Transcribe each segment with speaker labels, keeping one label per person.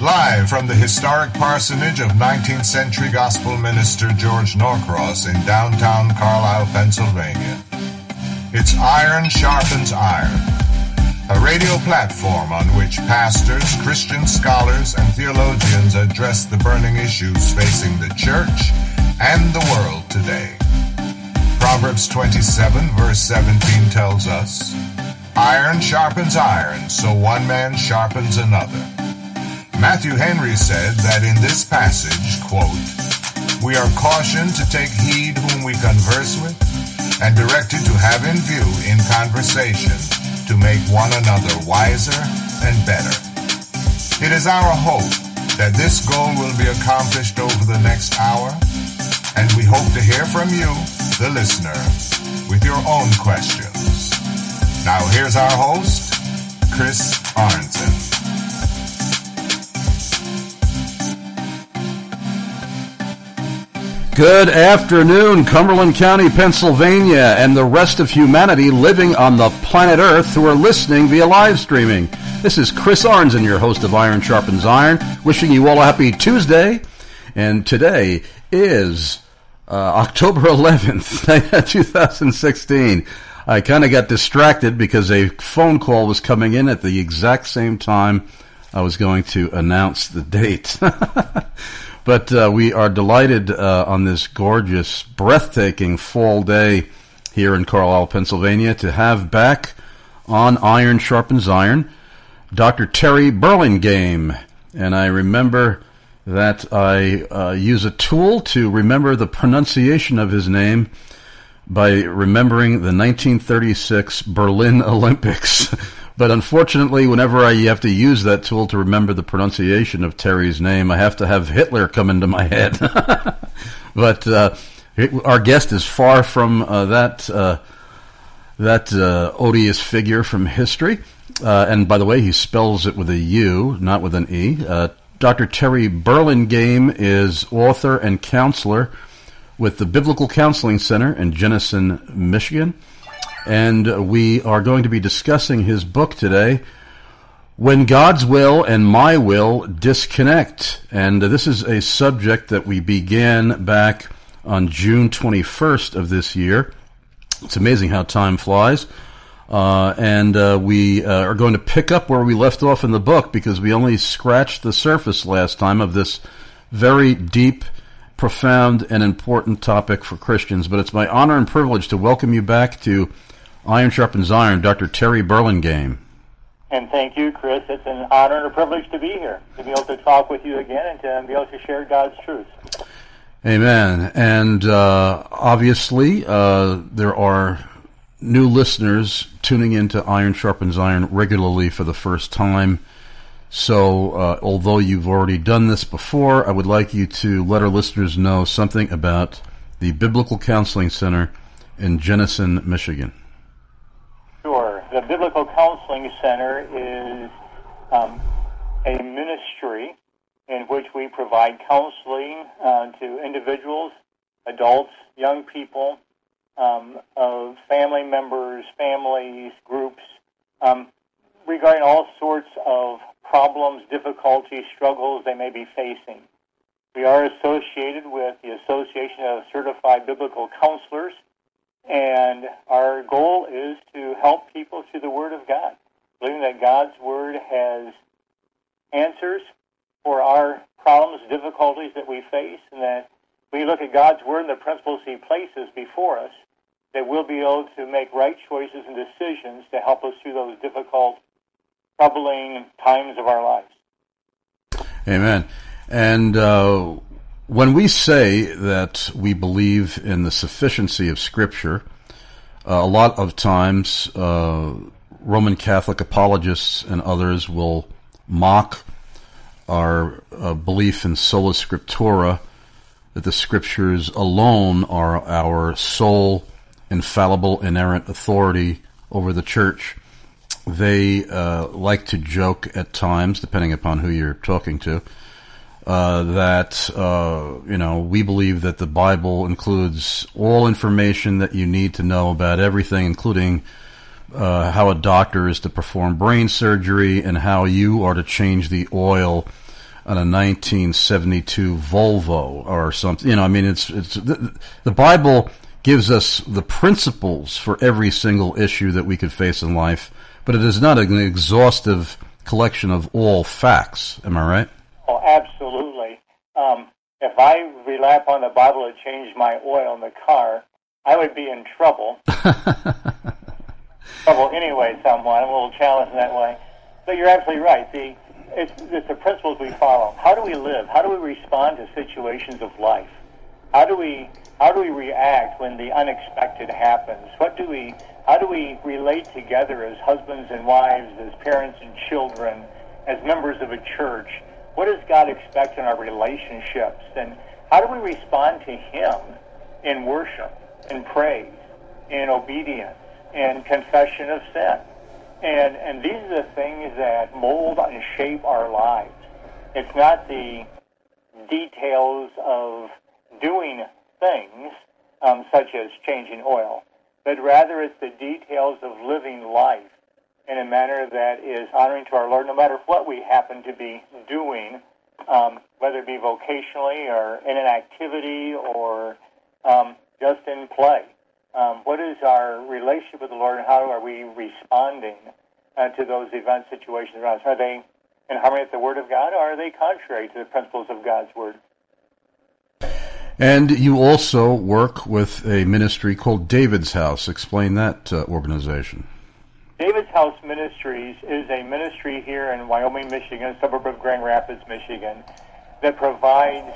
Speaker 1: Live from the historic parsonage of 19th century gospel minister George Norcross in downtown Carlisle, Pennsylvania. It's Iron Sharpens Iron, a radio platform on which pastors, Christian scholars, and theologians address the burning issues facing the church and the world today. Proverbs 27 verse 17 tells us, "Iron sharpens iron, so one man sharpens another." Matthew Henry said that in this passage, quote, "We are cautioned to take heed whom we converse with, and directed to have in view in conversation to make one another wiser and better." It is our hope that this goal will be accomplished over the next hour, and we hope to hear from you, the listener, with your own questions. Now here's our host, Chris Arnzen.
Speaker 2: Good afternoon, Cumberland County, Pennsylvania, and the rest of humanity living on the planet Earth who are listening via live streaming. This is Chris Arnzen, your host of Iron Sharpens Iron, wishing you all a happy Tuesday. And today is October 11th, 2016. I kind of got distracted because a phone call was coming in at the exact same time I was going to announce the date. But we are delighted on this gorgeous, breathtaking fall day here in Carlisle, Pennsylvania, to have back on Iron Sharpens Iron Dr. Terry Burlingame. And I remember that I use a tool to remember the pronunciation of his name by remembering the 1936 Berlin Olympics. But unfortunately, whenever I have to use that tool to remember the pronunciation of Terry's name, I have to have Hitler come into my head. But our guest is far from that odious figure from history. And by the way, he spells it with a U, not with an E. Dr. Terry Burlingame is author and counselor with the Biblical Counseling Center in Jenison, Michigan. And we are going to be discussing his book today, When God's Will and My Will Disconnect. And this is a subject that we began back on June 21st of this year. It's amazing how time flies. And we are going to pick up where we left off in the book because we only scratched the surface last time of this very deep, profound, and important topic for Christians. But it's my honor and privilege to welcome you back to Iron Sharpens Iron, Dr. Terry Burlingame.
Speaker 3: And thank you, Chris. It's an honor and a privilege to be here, to be able to talk with you again and to be able to share God's truth.
Speaker 2: Amen. And obviously, there are new listeners tuning into Iron Sharpens Iron regularly for the first time. So, although you've already done this before, I would like you to let our listeners know something about the Biblical Counseling Center in Jenison, Michigan.
Speaker 3: Sure. The Biblical Counseling Center is a ministry in which we provide counseling to individuals, adults, young people, of family members, families, groups, regarding all sorts of problems, difficulties, struggles they may be facing. We are associated with the Association of Certified Biblical Counselors, and our goal is to help people through the Word of God, believing that God's Word has answers for our problems, difficulties that we face, and that we look at God's Word and the principles He places before us, that we'll be able to make right choices and decisions to help us through those difficult, troubling times of our lives.
Speaker 2: Amen. And when we say that we believe in the sufficiency of Scripture, a lot of times Roman Catholic apologists and others will mock our belief in sola scriptura, that the Scriptures alone are our sole, infallible, inerrant authority over the Church. They like to joke at times, depending upon who you're talking to, that we believe that the Bible includes all information that you need to know about everything, including how a doctor is to perform brain surgery and how you are to change the oil on a 1972 Volvo or something. You know, I mean, it's the Bible gives us the principles for every single issue that we could face in life, but it is not an exhaustive collection of all facts. Am I right?
Speaker 3: Oh, absolutely. If I rely upon the Bible to change my oil in the car, I would be in trouble. Trouble anyway, somewhat. I'm a little challenged in that way. But you're absolutely right. It's the principles we follow. How do we live? How do we respond to situations of life? How do we react when the unexpected happens? How do we relate together as husbands and wives, as parents and children, as members of a church? What does God expect in our relationships? And how do we respond to Him in worship, in praise, in obedience, in confession of sin? And these are the things that mold and shape our lives. It's not the details of doing things, such as changing oil, but rather it's the details of living life in a manner that is honoring to our Lord, no matter what we happen to be doing, whether it be vocationally or in an activity or just in play. What is our relationship with the Lord, and how are we responding to those event situations around us? Are they in harmony with the Word of God, or are they contrary to the principles of God's Word?
Speaker 2: And you also work with a ministry called David's House. Explain that organization.
Speaker 3: David's House Ministries is a ministry here in Wyoming, Michigan, a suburb of Grand Rapids, Michigan, that provides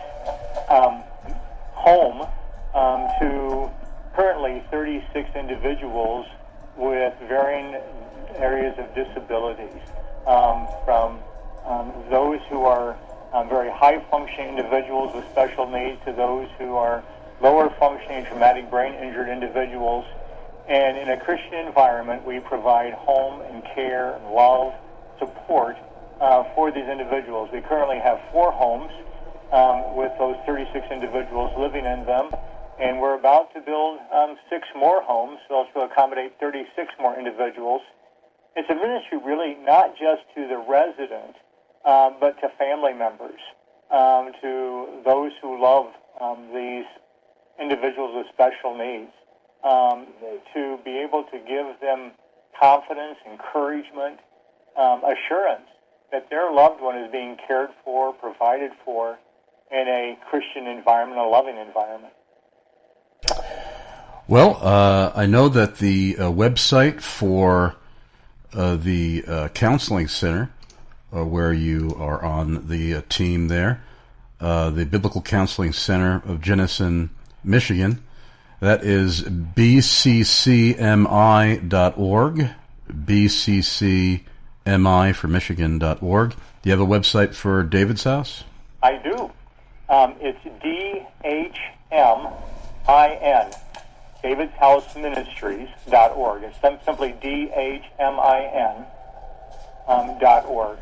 Speaker 3: home to currently 36 individuals with varying areas of disabilities, from those who are very high-functioning individuals with special needs to those who are lower-functioning, traumatic brain-injured individuals. And in a Christian environment, we provide home and care and love, support for these individuals. We currently have 4 homes with those 36 individuals living in them, and we're about to build 6 more homes, so to accommodate 36 more individuals. It's a ministry really not just to the resident, but to family members, to those who love these individuals with special needs, to be able to give them confidence, encouragement, assurance that their loved one is being cared for, provided for in a Christian environment, a loving environment.
Speaker 2: Well, I know that the website for the counseling center, where you are on the team there, the Biblical Counseling Center of Jenison, Michigan, that is bccmi.org, bccmi for Michigan.org. Do you have a website for David's House?
Speaker 3: I do. It's DHMIN, David's House Ministries.org. It's simply DHMIN.org.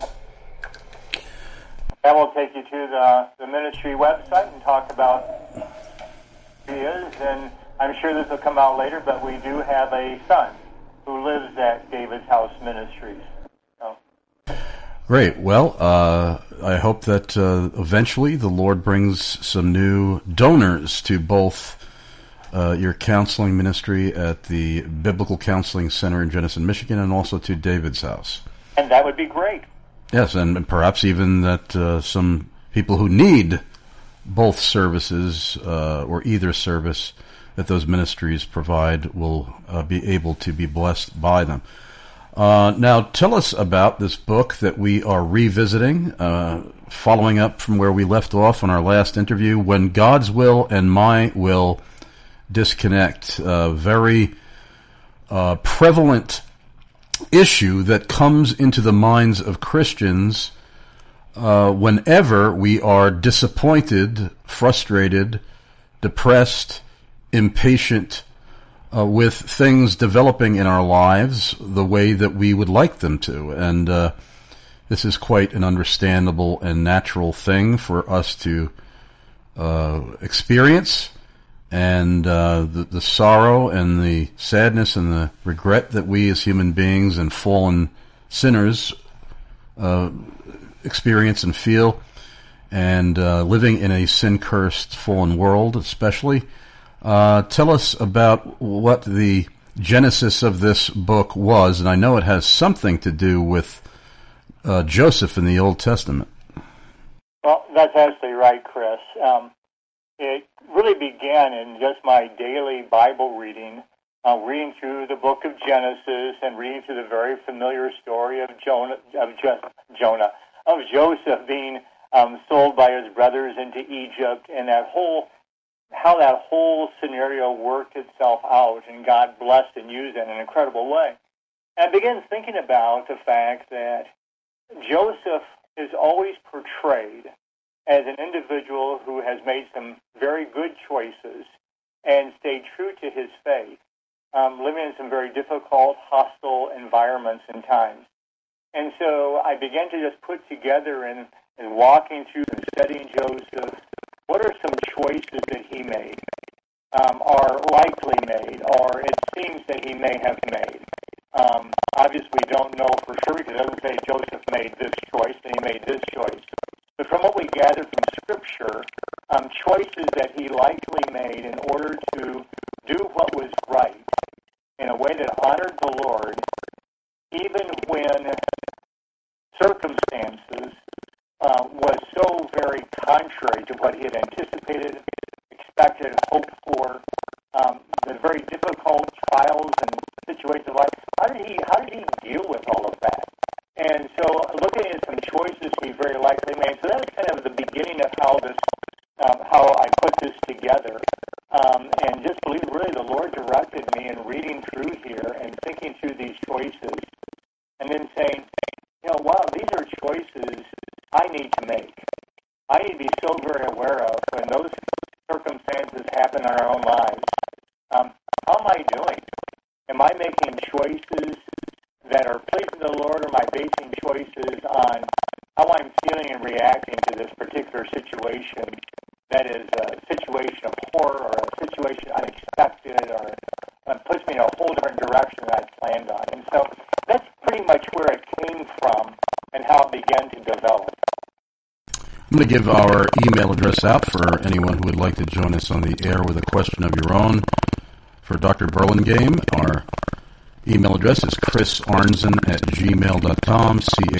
Speaker 3: That will take you to the ministry website and talk about who he is, and I'm sure this will come out later, but we do have a son who lives at David's House Ministries. So.
Speaker 2: Great. Well, I hope that eventually the Lord brings some new donors to both your counseling ministry at the Biblical Counseling Center in Jenison, Michigan, and also to David's House.
Speaker 3: And that would be great.
Speaker 2: Yes, and perhaps even that some people who need both services or either service that those ministries provide will be able to be blessed by them. Now, tell us about this book that we are revisiting, following up from where we left off on our last interview, When God's Will and My Will Disconnect. A very prevalent issue that comes into the minds of Christians whenever we are disappointed, frustrated, depressed, impatient with things developing in our lives the way that we would like them to. And this is quite an understandable and natural thing for us to experience. And the sorrow and the sadness and the regret that we as human beings and fallen sinners experience and feel and living in a sin-cursed, fallen world, especially. Tell us about what the genesis of this book was, and I know it has something to do with Joseph in the Old Testament.
Speaker 3: Well, that's absolutely right, Chris. It really began in just my daily Bible reading, reading through the book of Genesis and reading through the very familiar story of Joseph being sold by his brothers into Egypt, and how that whole scenario worked itself out, and God blessed and used it in an incredible way. And I began thinking about the fact that Joseph is always portrayed as an individual who has made some very good choices and stayed true to his faith, living in some very difficult, hostile environments and times. And so I began to just put together and walking through and studying Joseph, what are some choices that he made, are likely made, or it seems that he may have made. Obviously, we don't know for sure because it doesn't say Joseph made this choice and he made this choice. But from what we gather from Scripture, choices that he likely made in order to do what was right in a way that honored the Lord, even when circumstances was so very contrary to what he had anticipated, expected, hoped for, the very difficult trials and situations of life. How did he deal with all of that? And so, looking at some choices he very likely made, so that was kind of the beginning of how I put this together, and just believe really the Lord directed me in reading through here and thinking through these choices, and then saying, wow, these are choices I need to make. I need to be so very aware of when those circumstances happen in our own lives. How am I doing? Am I making choices that are pleasing to the Lord, or am I basing choices on how I'm feeling and reacting to this particular situation that is a situation of horror or a situation unexpected or puts me in a whole different direction than I planned on? And so that's pretty much where it came from and how it began to develop.
Speaker 2: I'm going to give our email address out for anyone who would like to join us on the air with a question of your own. For Dr. Burlingame, our email address is chrisarnzen@gmail.com,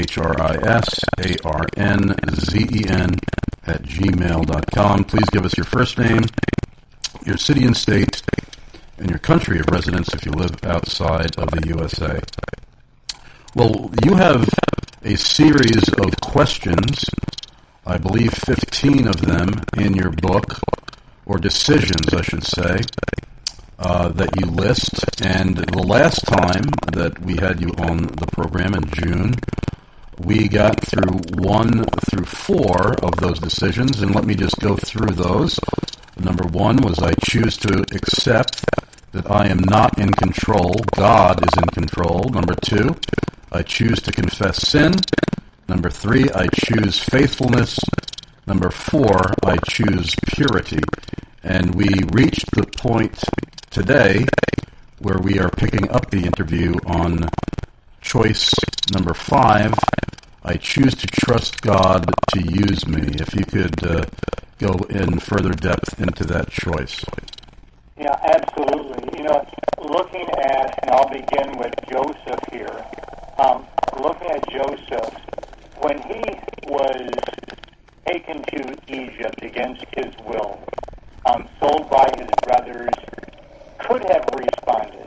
Speaker 2: chrisarnzen@gmail.com. Please give us your first name, your city and state, and your country of residence if you live outside of the USA. Well, you have a series of questions, I believe 15 of them in your book, or decisions, I should say, that you list. And the last time that we had you on the program in June, we got through 1 through 4 of those decisions, and let me just go through those. Number 1 was I choose to accept that I am not in control, God is in control. Number 2, I choose to confess sin. Number 3, I choose faithfulness. Number 4, I choose purity. And we reached the point today where we are picking up the interview on choice number 5, I choose to trust God to use me. If you could go in further depth into that choice.
Speaker 3: Yeah, absolutely. Looking at, and I'll begin with Joseph here, looking at Joseph, when he was taken to Egypt against his will, sold by his brothers, could have responded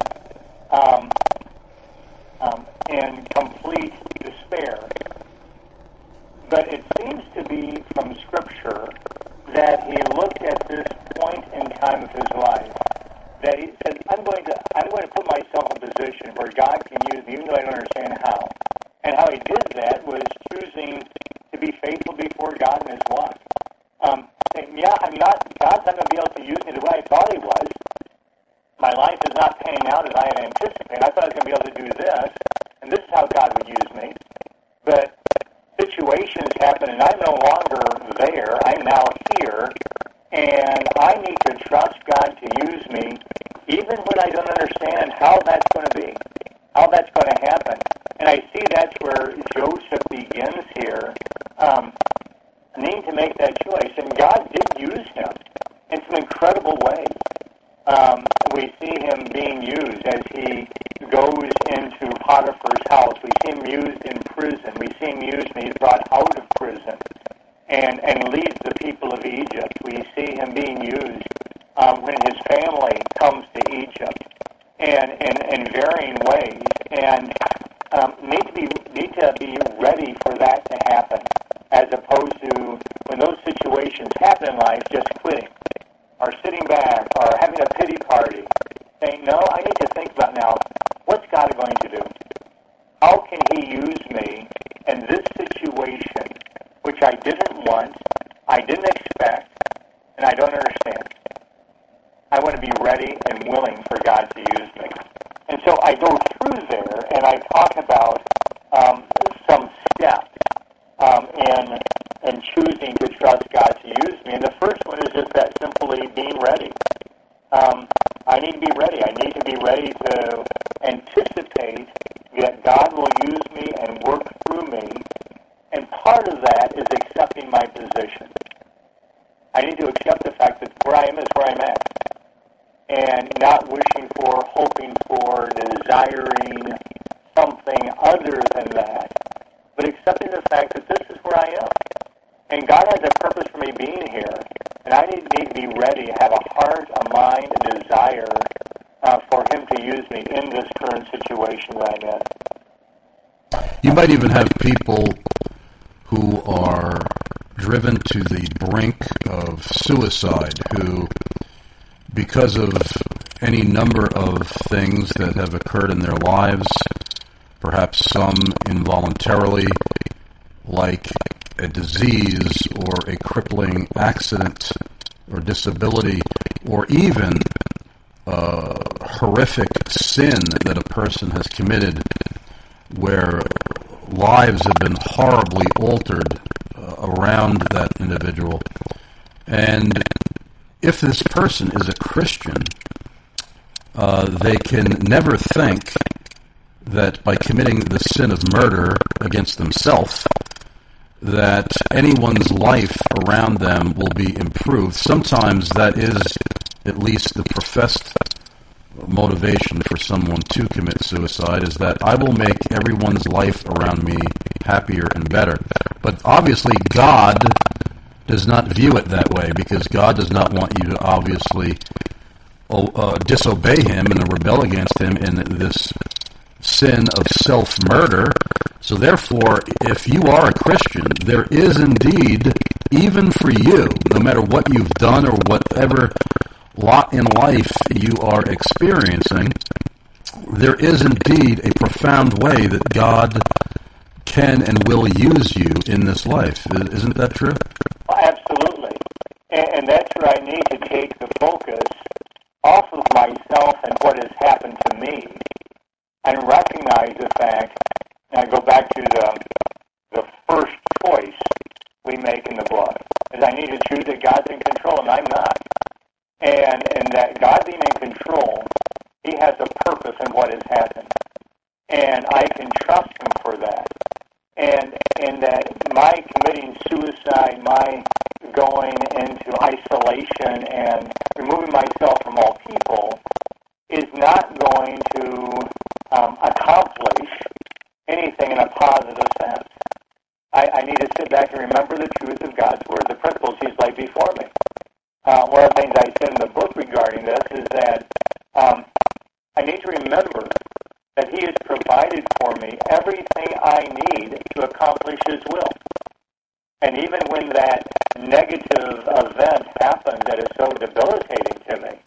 Speaker 3: in complete despair. But it seems to be from Scripture that he looked at this point in time of his life that he said, I'm going to put myself in a position where God can use me, even though I don't understand how. And how he did that was choosing to be faithful before God in his life. God's not going to be able to use me the way I thought he was. My life is not panning out as I had anticipated. I thought I was going to be able to do this, and this is how God would use me. But situations happen, and I'm no longer there. I'm now here, and I need to trust God to use me, even when I don't understand how that's going to be, how that's going to happen. And I see that's where Joseph begins here. need to make that choice. And God did use him in some incredible ways. We see him being used as he goes into Potiphar's house. We see him used in prison. We see him used when he's brought out of prison and leads the people of Egypt. We see him being used when his family comes to Egypt and in varying ways. And need to be ready for that to happen, as opposed to when those situations happen in life, just quitting or sitting back or having a pity party, saying, no, I need to think about now, what's God going to do? How can he use me in this situation, which I didn't want, I didn't expect, and I don't understand? I want to be ready and willing for God to use me. And so I go through there and I talk about some steps in choosing to trust God to use me. And the first one is just that simply being ready. I need to be ready. I need to be ready to anticipate that God will use me and work through me. And part of that is accepting my position. I need to accept the fact that where I am is where I'm at. And not wishing for, hoping for, desiring something other than that, but accepting the fact that this is where I am. And God has a purpose for me being here, and I need to be ready, have a heart, a mind, a desire for him to use me in this current situation that I'm in.
Speaker 2: You might even have people who are driven to the brink of suicide, who, because of any number of things that have occurred in their lives, perhaps some involuntarily, like a disease or a crippling accident or disability, or even horrific sin that a person has committed where lives have been horribly altered around that individual. And if this person is a Christian, they can never think that by committing the sin of murder against themselves, that anyone's life around them will be improved. Sometimes that is at least the professed motivation for someone to commit suicide, is that I will make everyone's life around me happier and better. But obviously God does not view it that way, because God does not want you to obviously disobey him and rebel against him in this sin of self-murder. So therefore, if you are a Christian, there is indeed, even for you, no matter what you've done or whatever lot in life you are experiencing, there is indeed a profound way that God can and will use you in this life. Isn't that true?
Speaker 3: Absolutely. And that's where I need to take the focus off of myself and what has happened to me, and recognize the fact, and I go back to the first choice we make in the book, is I need to choose that God's in control, and I'm not. And that God being in control, he has a purpose in what has happened. And I can trust him for that. And that my committing suicide, my going into isolation and removing myself from all people is not going to accomplish anything in a positive sense. I need to sit back and remember the truth of God's Word, the principles he's laid before me. One of the things I said in the book regarding this is that I need to remember that he has provided for me everything I need to accomplish his will. And even when that negative event happens that is so debilitating to me,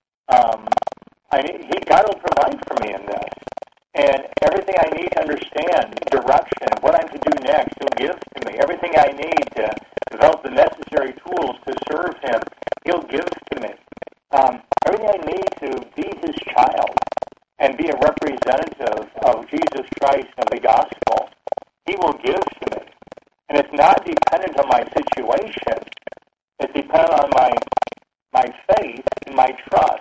Speaker 3: God will provide for me in this. And everything I need to understand, direction, what I'm to do next, he'll give to me. Everything I need to develop the necessary tools to serve him, he'll give to me. Everything I need to be his child and be a representative of Jesus Christ and the gospel, he will give to me. And it's not dependent on my situation. It's dependent on my faith and my trust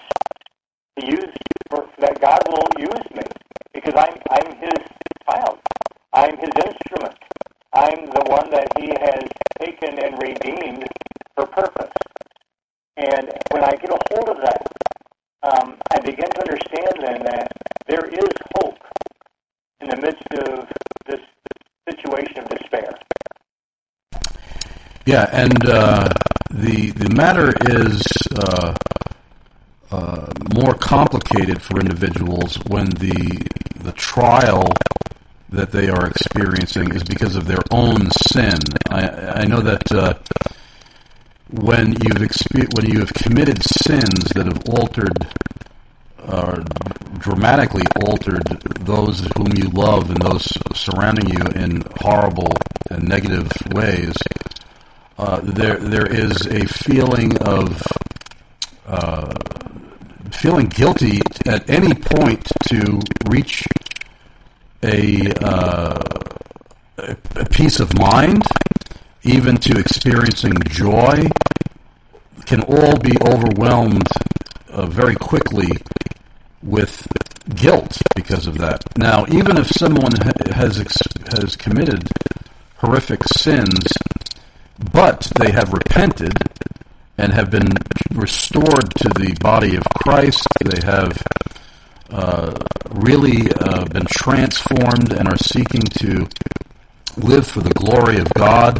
Speaker 3: that God will use me, because I'm his child. I'm his instrument. I'm the one that he has taken and redeemed for purpose. And when I get a hold of that, I begin to understand then that there is hope in the midst of this situation of despair.
Speaker 2: Yeah, and the matter is more complicated for individuals when the trial that they are experiencing is because of their own sin. I know that when you have committed sins that have dramatically altered those whom you love and those surrounding you in horrible and negative ways, there is a feeling of feeling guilty at any point to reach a peace of mind, even to experiencing joy, can all be overwhelmed very quickly with guilt because of that. Now, even if someone has committed horrific sins, but they have repented and have been restored to the body of Christ, they have really been transformed and are seeking to live for the glory of God,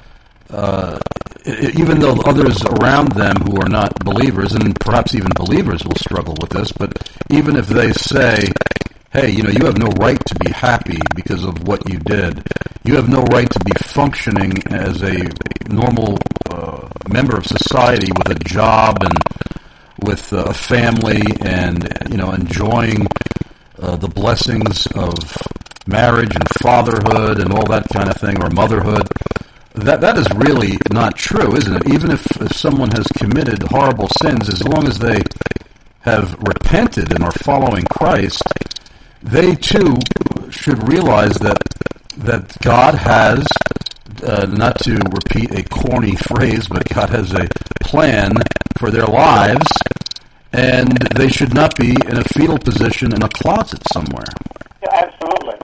Speaker 2: even though others around them who are not believers, and perhaps even believers will struggle with this, but even if they say, hey, you have no right to be happy because of what you did. You have no right to be functioning as a normal member of society with a job and with a family and, enjoying the blessings of marriage and fatherhood and all that kind of thing, or motherhood. That is really not true, isn't it? Even if someone has committed horrible sins, as long as they have repented and are following Christ, they too should realize that God has, not to repeat a corny phrase, but God has a plan for their lives, and they should not be in a fetal position in a closet somewhere.
Speaker 3: Yeah, absolutely.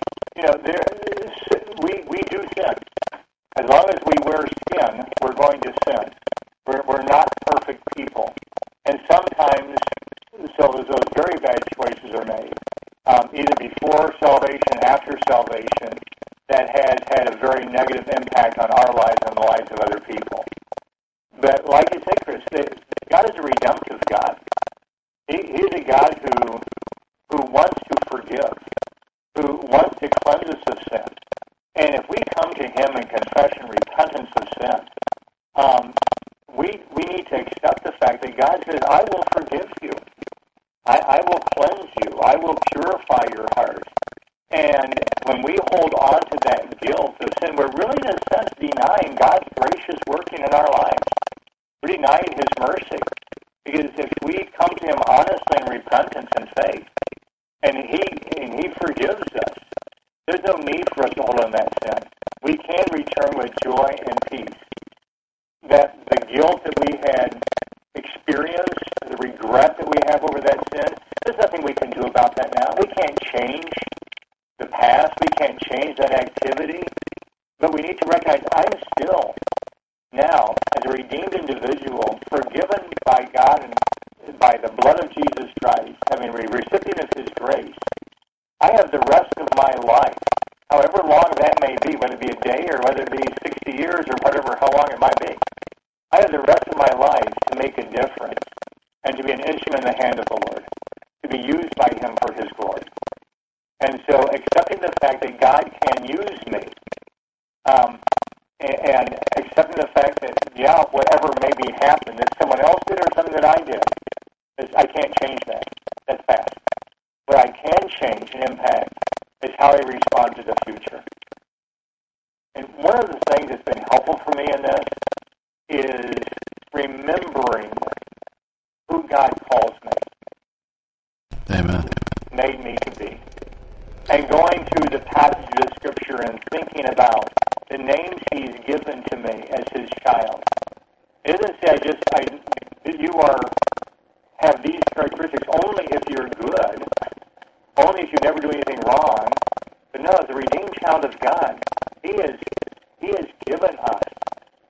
Speaker 3: We do sin. As long as we wear skin, we're going to sin. We're not perfect people. And sometimes, those very bad choices are made, either before salvation, after salvation, that has had a very negative impact on our lives and the lives of other people. But like you say, Chris, God is a redemptive God. He is a God who wants to forgive, who wants to cleanse us of sin. And if we come to Him in confession, repentance of sin, we need to accept the fact that God says, I will forgive you. I will cleanse you. I will purify your heart. And when we hold on to that guilt of sin, we're really, in a sense, denying God's gracious working in our lives. We're denying His mercy. Because if we come to Him honestly in repentance and faith, and He forgives us, there's no need for us to hold on that sin. We can return with joy and peace. That the guilt that we had experienced, the regret that we have over that sin, there's nothing we can do about that now. We can't change the past. We can't change that activity. But we need to recognize I'm still now, as a redeemed individual, forgiven by God and by the blood of Jesus Christ, having a recipient of His grace. I have the rest of my life, however long that may be, whether it be a day or whether it be 60 years or whatever, how long it might be. I have the rest of my life to make a difference and to be an instrument in the hand of the Lord, to be used by Him for His glory. And so accepting the fact that God can use me, and accepting the fact that, whatever maybe happened, that someone else did or something that I did, I can't change that. That's past. What I can change and impact is how I respond to the future. And one of the things that's been helpful for me in this is remembering who God calls me.
Speaker 2: Amen.
Speaker 3: Made me to be. And going through the passages of Scripture and thinking about the names He's given to me as His child. It doesn't say you have these characteristics only if you're good, only if you never do anything wrong. But no, as a redeemed child of God, He has given us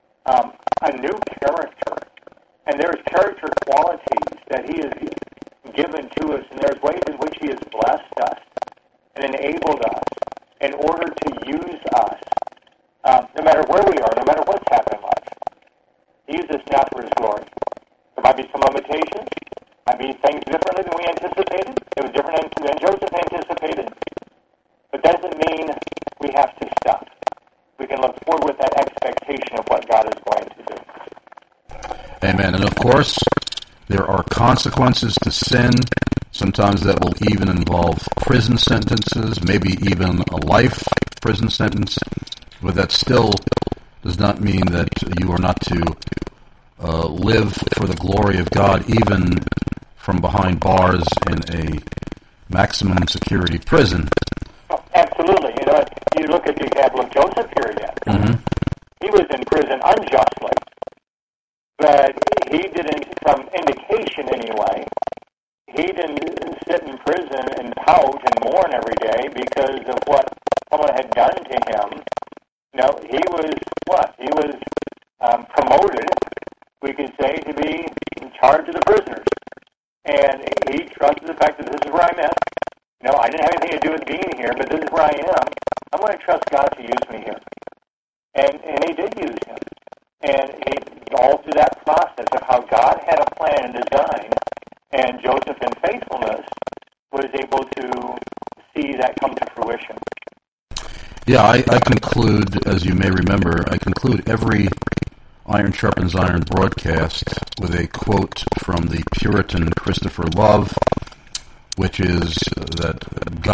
Speaker 3: character. And there's character qualities that he has given to us, and there's ways in which he has blessed us and enabled us in order to use us, no matter where we are, no matter what's happened in life. He uses us now for his glory. There might be some limitations, might be things differently than we anticipated. It was different than Joseph anticipated. But that doesn't mean we have to stop. We can look forward with that expectation of what God is going to do.
Speaker 2: Amen. And of course, there are consequences to sin. Sometimes that will even involve prison sentences, maybe even a life prison sentence. But that still does not mean that you are not to live for the glory of God, even from behind bars in a maximum security prison.
Speaker 3: Oh, absolutely. You look at the example of Joseph here again.
Speaker 2: Mm-hmm.
Speaker 3: He was in prison unjustly, but he didn't, from indication anyway, he didn't sit in prison and pout and mourn every day because of what someone had done to him. No, he was what? He was promoted, we could say, to be in charge of the prisoners. And he trusted the fact that this is where I'm at. I didn't have anything to do with being here, but this is where I am. I'm going to trust God to use me here. And he did use him. And all through that process of how God had a plan and design, and Joseph in faithfulness was able to see that come to fruition.
Speaker 2: Yeah, I conclude, as you may remember, I conclude every Iron Sharpens Iron broadcast with a quote from the Puritan Christopher Love, which is that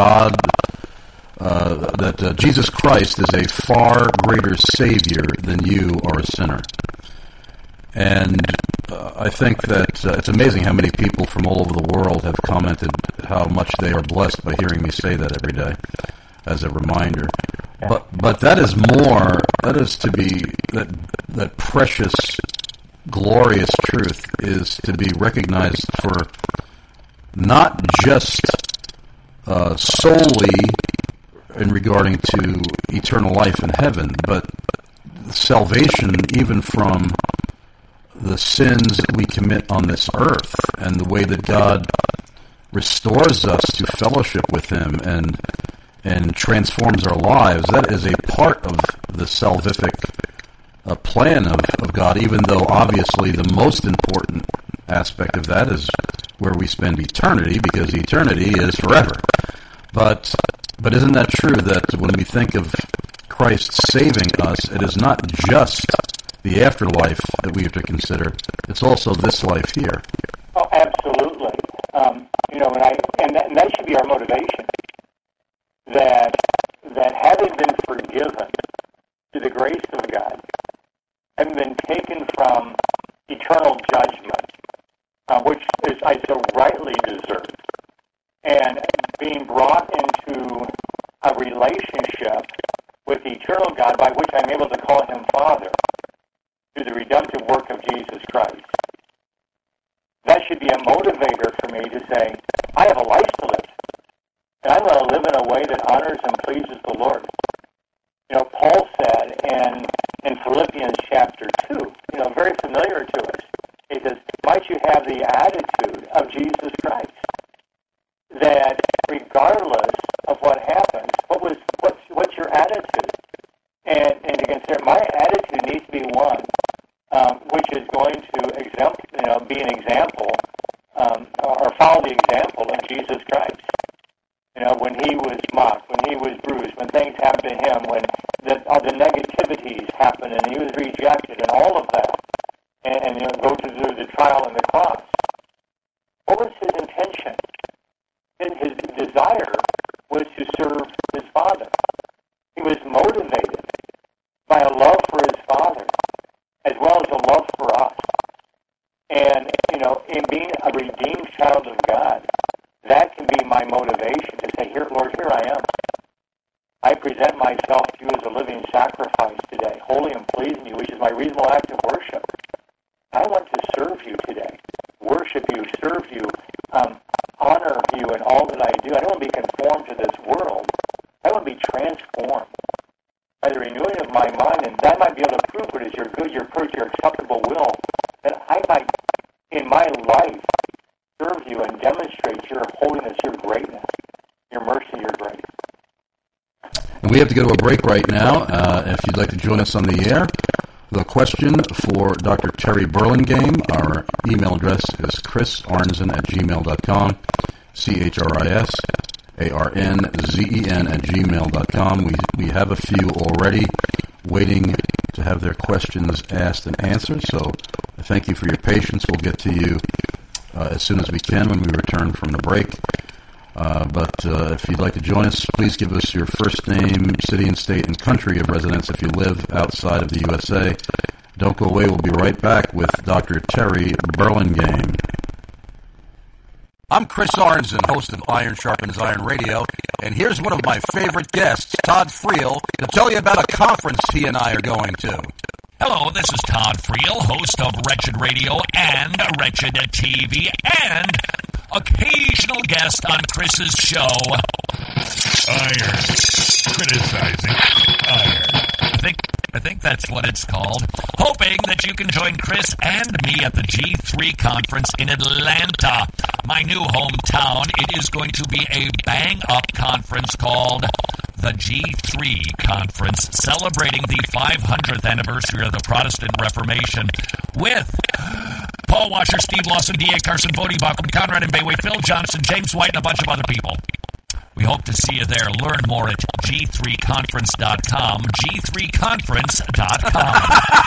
Speaker 2: Jesus Christ is a far greater Savior than you are a sinner. And I think that it's amazing how many people from all over the world have commented how much they are blessed by hearing me say that every day as a reminder. But that is more, that is to be, that precious, glorious truth is to be recognized for not just solely in regarding to eternal life in heaven, but salvation even from the sins that we commit on this earth, and the way that God restores us to fellowship with Him and transforms our lives. That is a part of the salvific plan of God, even though obviously the most important aspect of that is where we spend eternity, because eternity is forever. But isn't that true that when we think of Christ saving us, it is not just the afterlife that we have to consider, it's also this life here?
Speaker 3: Oh, absolutely. And that should be our motivation, that having been forgiven through the grace of God, having been taken from eternal judgment, which is I so rightly deserve, and being brought into a relationship with the eternal God by which I'm able to call Him Father through the redemptive work of Jesus Christ. That should be a motivator for me to say, I have a life to live, and I'm going to live in a way that honors and pleases the Lord. Paul said in Philippians chapter 2, very familiar to us, he says, might you have the attitude of Jesus Christ, that regardless of what happens, what's your attitude? And to consider, my attitude needs to be one which is going to be an example or follow the example of Jesus Christ. When He was mocked, when He was bruised, when things happened to Him, when the negativities happened and He was rejected and all of that, and go through the trial and the cross. What was His intention? His desire was to serve His Father. He was motivated by a love for His Father as well as a love for us. And, in being a redeemed child of God, that can be my motivation to say, Lord, here I am. I present myself to you as a living sacrifice today, holy and pleasing to you, which is my reasonable act of worship. I want to serve you today, worship you, serve you, honor you in all that I do. I don't want to be conformed to this world. I want to be transformed by the renewing of my mind and that might be able to prove it as your good, your perfect, your acceptable will, that I might, in my life, serve you and demonstrate your holiness, your greatness, your mercy, your grace.
Speaker 2: And we have to go to a break right now. If you'd like to join us on the air, the question for Dr. Terry Burlingame, our email address is chrisarnzen@gmail.com, CHRISARNZEN@gmail.com. We have a few already waiting to have their questions asked and answered, so thank you for your patience. We'll get to you as soon as we can when we return from the break. But if you'd like to join us, please give us your first name, city and state and country of residence if you live outside of the USA. Don't go away. We'll be right back with Dr. Terry Burlingame. I'm Chris Arnzen, host of Iron Sharpens Iron Radio, and here's one of my favorite guests, Todd Friel, to tell you about a conference he and I are going to.
Speaker 4: Hello, this is Todd Friel, host of Wretched Radio and Wretched TV, and occasional guest on Chris's show,
Speaker 5: Iron. Criticizing Iron.
Speaker 4: I think that's what it's called. Hoping that you can join Chris and me at the G3 conference in Atlanta, my new hometown. It is going to be a bang-up conference called the G3 Conference, celebrating the 500th anniversary of the Protestant Reformation with Paul Washer, Steve Lawson, D.A. Carson, Bodie Bachman, Conrad and Bayway, Phil Johnson, James White, and a bunch of other people. We hope to see you there. Learn more at g3conference.com, g3conference.com.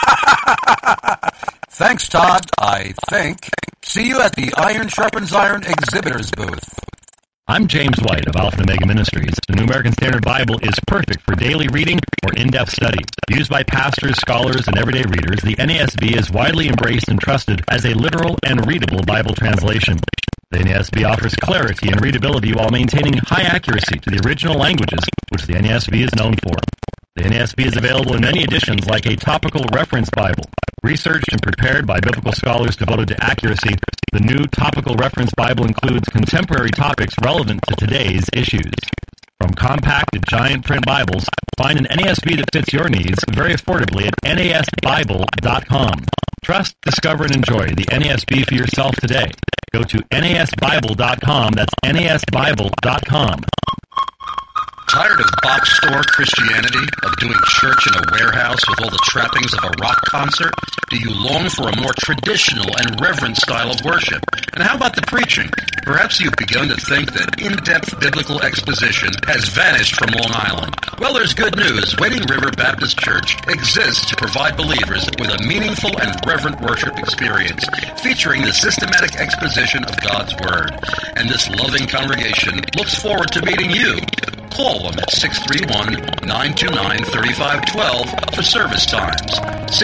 Speaker 2: Thanks, Todd, I think. See you at the Iron Sharpens Iron exhibitors booth.
Speaker 6: I'm James White of Alpha and Omega Ministries. The New American Standard Bible is perfect for daily reading or in-depth study. Used by pastors, scholars, and everyday readers, the NASB is widely embraced and trusted as a literal and readable Bible translation. The NASB offers clarity and readability while maintaining high accuracy to the original languages, which the NASB is known for. The NASB is available in many editions like a topical reference Bible. Researched and prepared by biblical scholars devoted to accuracy, the new topical reference Bible includes contemporary topics relevant to today's issues. From compact to giant print Bibles, find an NASB that fits your needs very affordably at nasbible.com. Trust, discover, and enjoy the NASB for yourself today. Go to nasbible.com. That's nasbible.com.
Speaker 2: Tired of box store Christianity, of doing church in a warehouse with all the trappings of a rock concert? Do you long for a more traditional and reverent style of worship? And how about the preaching? Perhaps you've begun to think that in-depth biblical exposition has vanished from Long Island. Well, there's good news. Wading River Baptist Church exists to provide believers with a meaningful and reverent worship experience, featuring the systematic exposition of God's Word. And this loving congregation looks forward to meeting you. Call them at 631-929-3512 for service times.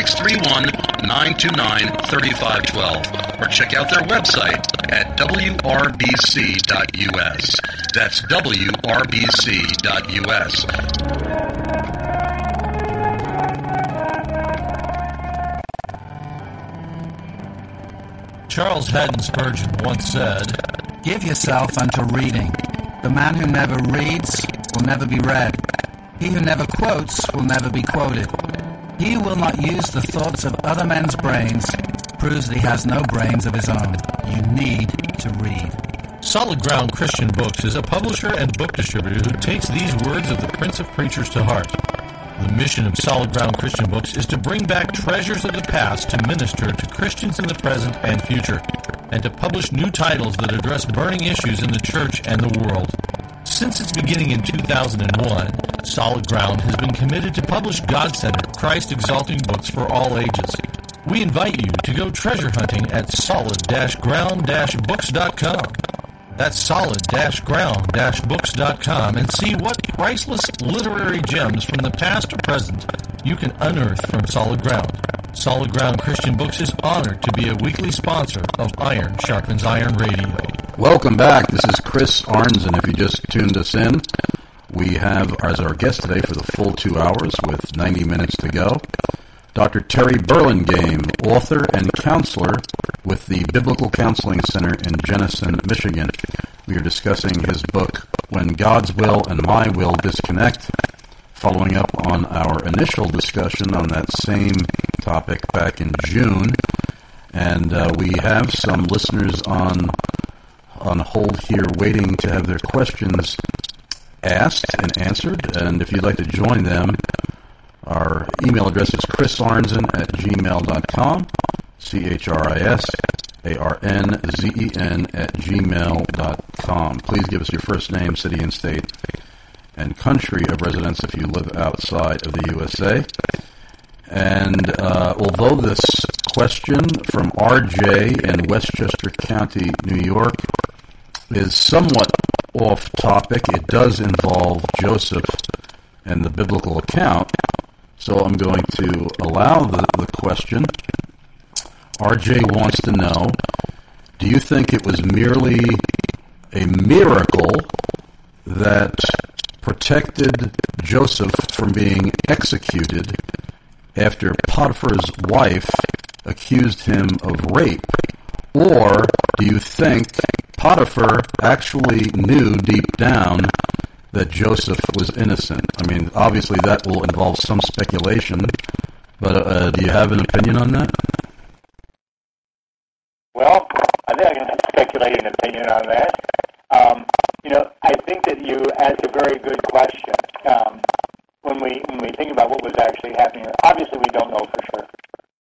Speaker 2: 631-929-3512. Or check out their website at wrbc.us. That's wrbc.us.
Speaker 7: Charles Haddon Spurgeon once said,
Speaker 8: "Give yourself unto reading. The man who never reads will never be read. He who never quotes will never be quoted. He who will not use the thoughts of other men's brains proves that he has no brains of his own. You need to read."
Speaker 7: Solid Ground Christian Books is a publisher and book distributor who takes these words of the Prince of Preachers to heart. The mission of Solid Ground Christian Books is to bring back treasures of the past to minister to Christians in the present and future, and to publish new titles that address burning issues in the church and the world. Since its beginning in 2001, Solid Ground has been committed to publish God-centered, Christ-exalting books for all ages. We invite you to go treasure hunting at solid-ground-books.com. That's solid-ground-books.com, and see what priceless literary gems from the past or present you can unearth from Solid Ground. Solid Ground Christian Books is honored to be a weekly sponsor of Iron Sharpens Iron Radio.
Speaker 2: Welcome back. This is Chris Arnzen. If you just tuned us in, we have as our guest today for the full 2 hours with 90 minutes to go, Dr. Terry Burlingame, author and counselor with the Biblical Counseling Center in Jenison, Michigan. We are discussing his book, When God's Will and My Will Disconnect, following up on our initial discussion on that same topic back in June. And we have some listeners on hold here waiting to have their questions asked and answered. And if you'd like to join them, our email address is chrisarnzen@gmail.com, CHRISARNZEN@gmail.com. Please give us your first name, city and state, and country of residence if you live outside of the USA. And although this question from RJ in Westchester County, New York, is somewhat off topic, it does involve Joseph and the biblical account, so I'm going to allow the question. RJ wants to know, do you think it was merely a miracle that protected Joseph from being executed after Potiphar's wife accused him of rape? Or do you think Potiphar actually knew deep down that Joseph was innocent? I mean, obviously that will involve some speculation, but do you have an opinion on that?
Speaker 3: Well, I think I can speculate an opinion on that. I think that you asked a very good question. When we think about what was actually happening, obviously we don't know for sure.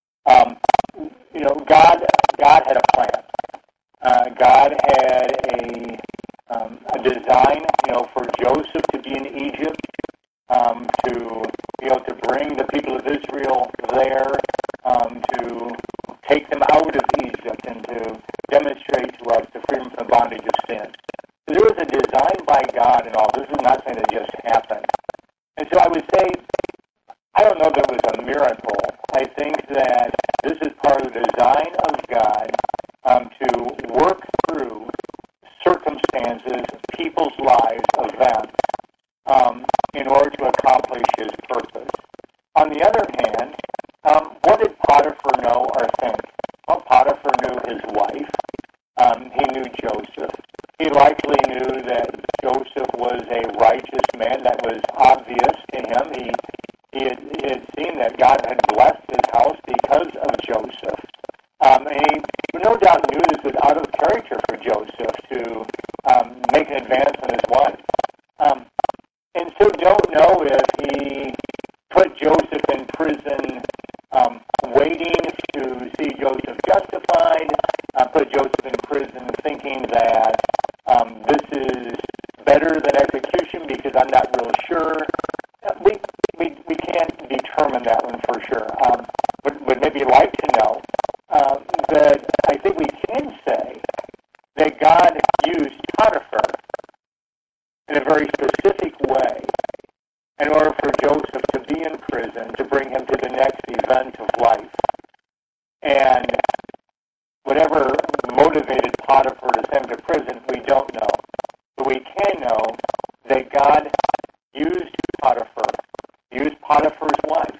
Speaker 3: God had a plan. God had a design, for Joseph to be in Egypt, to be able to bring the people of Israel there, to take them out of Egypt and to demonstrate to us the freedom from the bondage of sin. So there was a design by God and all. This is not something that just happened. And so I would say, I don't know if it was a miracle. I think that this is part of the design of God to work through circumstances, people's lives, events, in order to accomplish his purpose. On the other hand, what did Potiphar know or think? Well, Potiphar knew his wife. He knew Joseph. He likely knew that Joseph was a righteous man. That was obvious to him. He had seen that God had blessed his house because of Joseph. And he no doubt knew this was out of character for Joseph to make an advance on his wife. And so don't know if he put Joseph in prison waiting to see Joseph justified, put Joseph in prison thinking that this is better than execution because I'm not real sure. We can't determine that one for sure. Would maybe like to know that I think we can say that God used Potiphar in a very specific way in order for Joseph to be in prison, to bring him to the next event of life. And whatever motivated Potiphar to send him to prison, we don't know. But we can know that God used Potiphar's wife,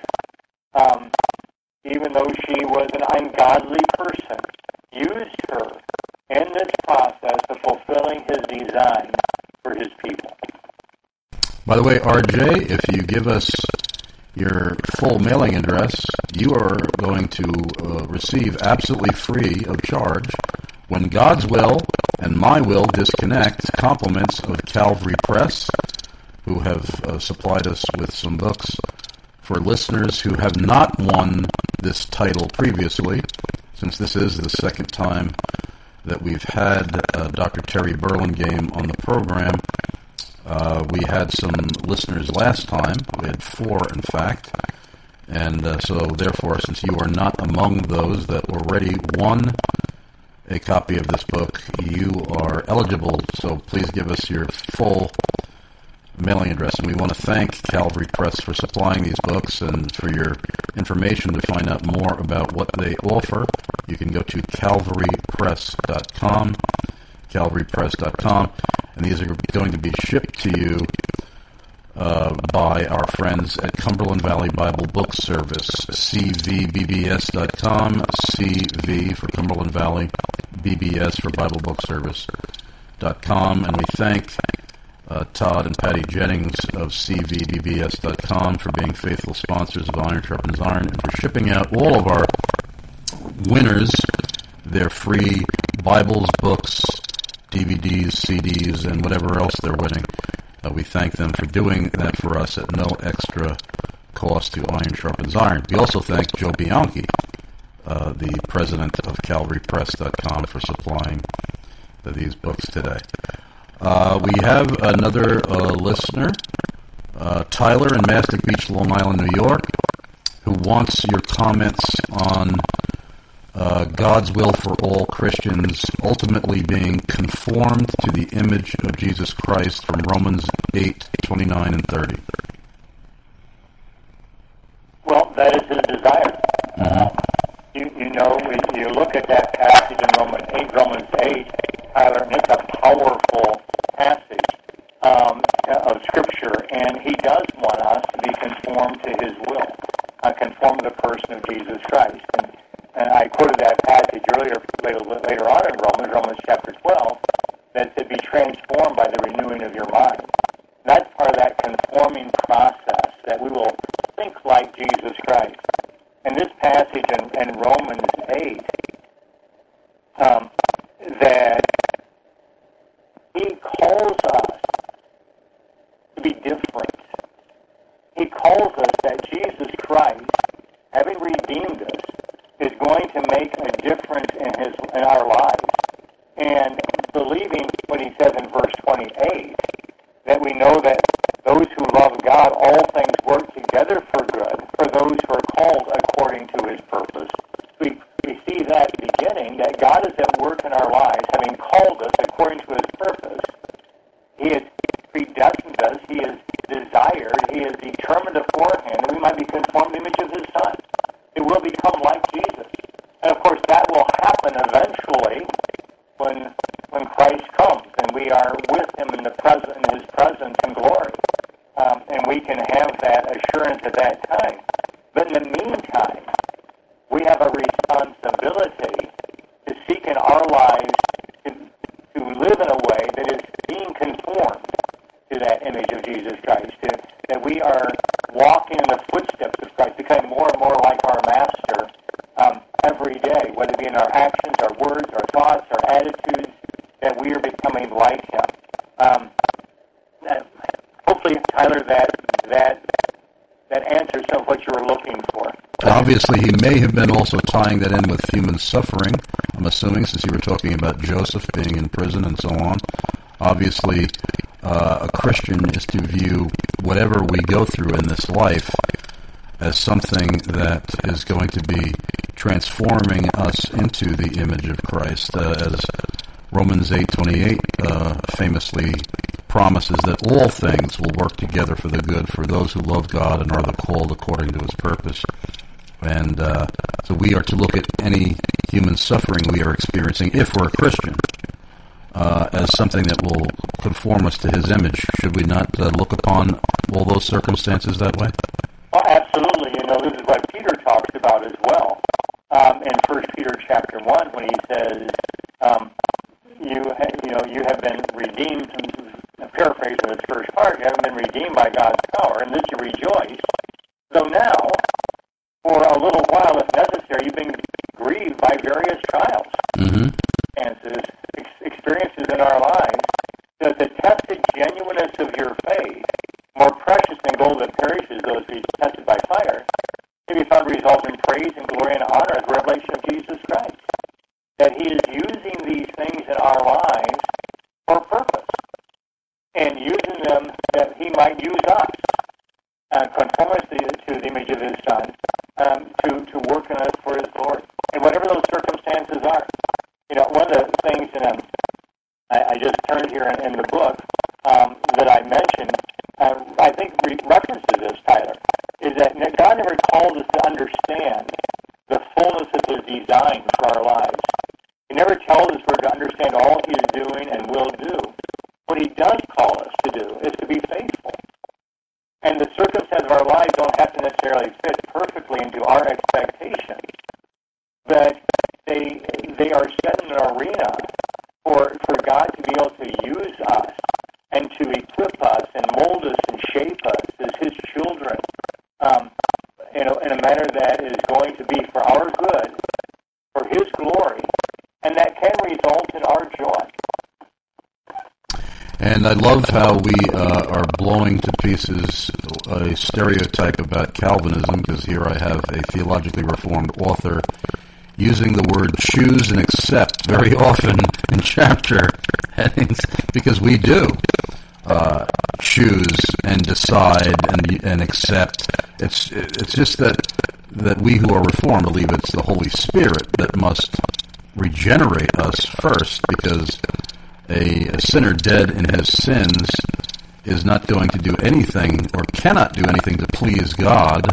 Speaker 3: even though she was an ungodly person, used her in this process of fulfilling his design for his people.
Speaker 2: By the way, RJ, if you give us your full mailing address, you are going to receive absolutely free of charge, When God's Will and My Will Disconnect, compliments of Calvary Press, who have supplied us with some books for listeners who have not won this title previously, since this is the second time that we've had Dr. Terry Burlingame on the program. We had some listeners last time. We had 4, in fact. And so, therefore, since you are not among those that already won a copy of this book, you are eligible. So please give us your full mailing address. And we want to thank Calvary Press for supplying these books, and for your information to find out more about what they offer. You can go to calvarypress.com, calvarypress.com, and these are going to be shipped to you by our friends at Cumberland Valley Bible Book Service, cvbbs.com, CV for Cumberland Valley, BBS for Bible Book Service.com, and we thank Todd and Patty Jennings of CVBBS.com for being faithful sponsors of Iron Sharpens Iron and for shipping out all of our winners their free Bibles, books, DVDs, CDs, and whatever else they're winning. We thank them for doing that for us at no extra cost to Iron Sharpens Iron. We also thank Joe Bianchi, the president of CalvaryPress.com, for supplying these books today. We have another listener, Tyler in Mastic Beach, Long Island, New York, who wants your comments on God's will for all Christians ultimately being conformed to the image of Jesus Christ from Romans 8:29 and 30.
Speaker 3: Well, that is his desire. You know, when you look at that passage in Romans 8, Tyler, and it's a powerful passage of Scripture, and he does want us to be conformed to his will, conform to the person of Jesus Christ. And I quoted that passage later on in Romans chapter 12, that to be transformed by the renewing of your mind. That's part of that conforming process, that we will think like Jesus Christ. And this passage in Romans 8, that he calls us to be different. He calls us that Jesus Christ, having redeemed us, is going to make a difference in our lives. And believing what he says in verse 28, that we know that those who love God, all things work together for good, for those who are called according to his purpose. We see that beginning, that God is at work in our lives, having called us according to his purpose. He has predestined us, he has desired, he has determined beforehand that we might be conformed to the image of his Son. It will become like Jesus. And of course that will happen eventually when Christ comes and we are with him in his presence and glory. And we can have that assurance at that time. But in the meantime, we have a responsibility to seek in our lives to live in a way that is being conformed to that image of Jesus Christ, that we are walking in the footsteps of Christ, becoming more and more like our Master every day, whether it be in our actions, our words, our thoughts, our attitudes, that we are becoming like him. Hopefully, Tyler, that answers some of what you were looking for.
Speaker 2: Obviously, he may have been also tying that in with human suffering, I'm assuming, since you were talking about Joseph being in prison and so on. Obviously, a Christian is to view whatever we go through in this life as something that is going to be transforming us into the image of Christ, as Romans 8:28 famously promises that all things will work together for the good for those who love God and are the called according to his purpose. And so we are to look at any human suffering we are experiencing, if we're a Christian, as something that will conform us to his image. Should we not look upon all those circumstances that way?
Speaker 3: Oh, absolutely. You know, this is what Peter talks about as well. In 1 Peter chapter 1, when he says, you have been redeemed, a paraphrase of its first part, you haven't been redeemed by God's power, and this you rejoice, though now, for a little while, if necessary, you've been grieved by various trials, experiences in our lives, that the tested genuineness of your faith, more precious than gold that perishes, though it be tested by fire, may be found to result in praise and glory and honor at the revelation of Jesus Christ. That he is using these things in our lives for a purpose, and using them that he might use us, conform us to the image of his Son, to work in us for his glory. And whatever those circumstances are. You know, one of the things, and I just turned here in the book that I mentioned, I think references this, Tyler, is that God never called us to understand the fullness of his design for our lives. He never tells us we're to understand all he is doing and will do. What he does call us to do is to be faithful. And the circumstances of our lives don't have to necessarily fit perfectly into our expectations, but they are set in an arena for God to be able to use us and to equip us and mold us and shape us as His children, in a manner that is going to be for our good, for His glory, and that can result in our joy.
Speaker 2: And I love how we are blowing to pieces a stereotype about Calvinism, because here I have a theologically reformed author using the word choose and accept very often in chapter headings, because we do choose and decide and accept. It's just that we who are reformed believe it's the Holy Spirit that must regenerate us first, because a sinner dead in his sins is not going to do anything or cannot do anything to please God,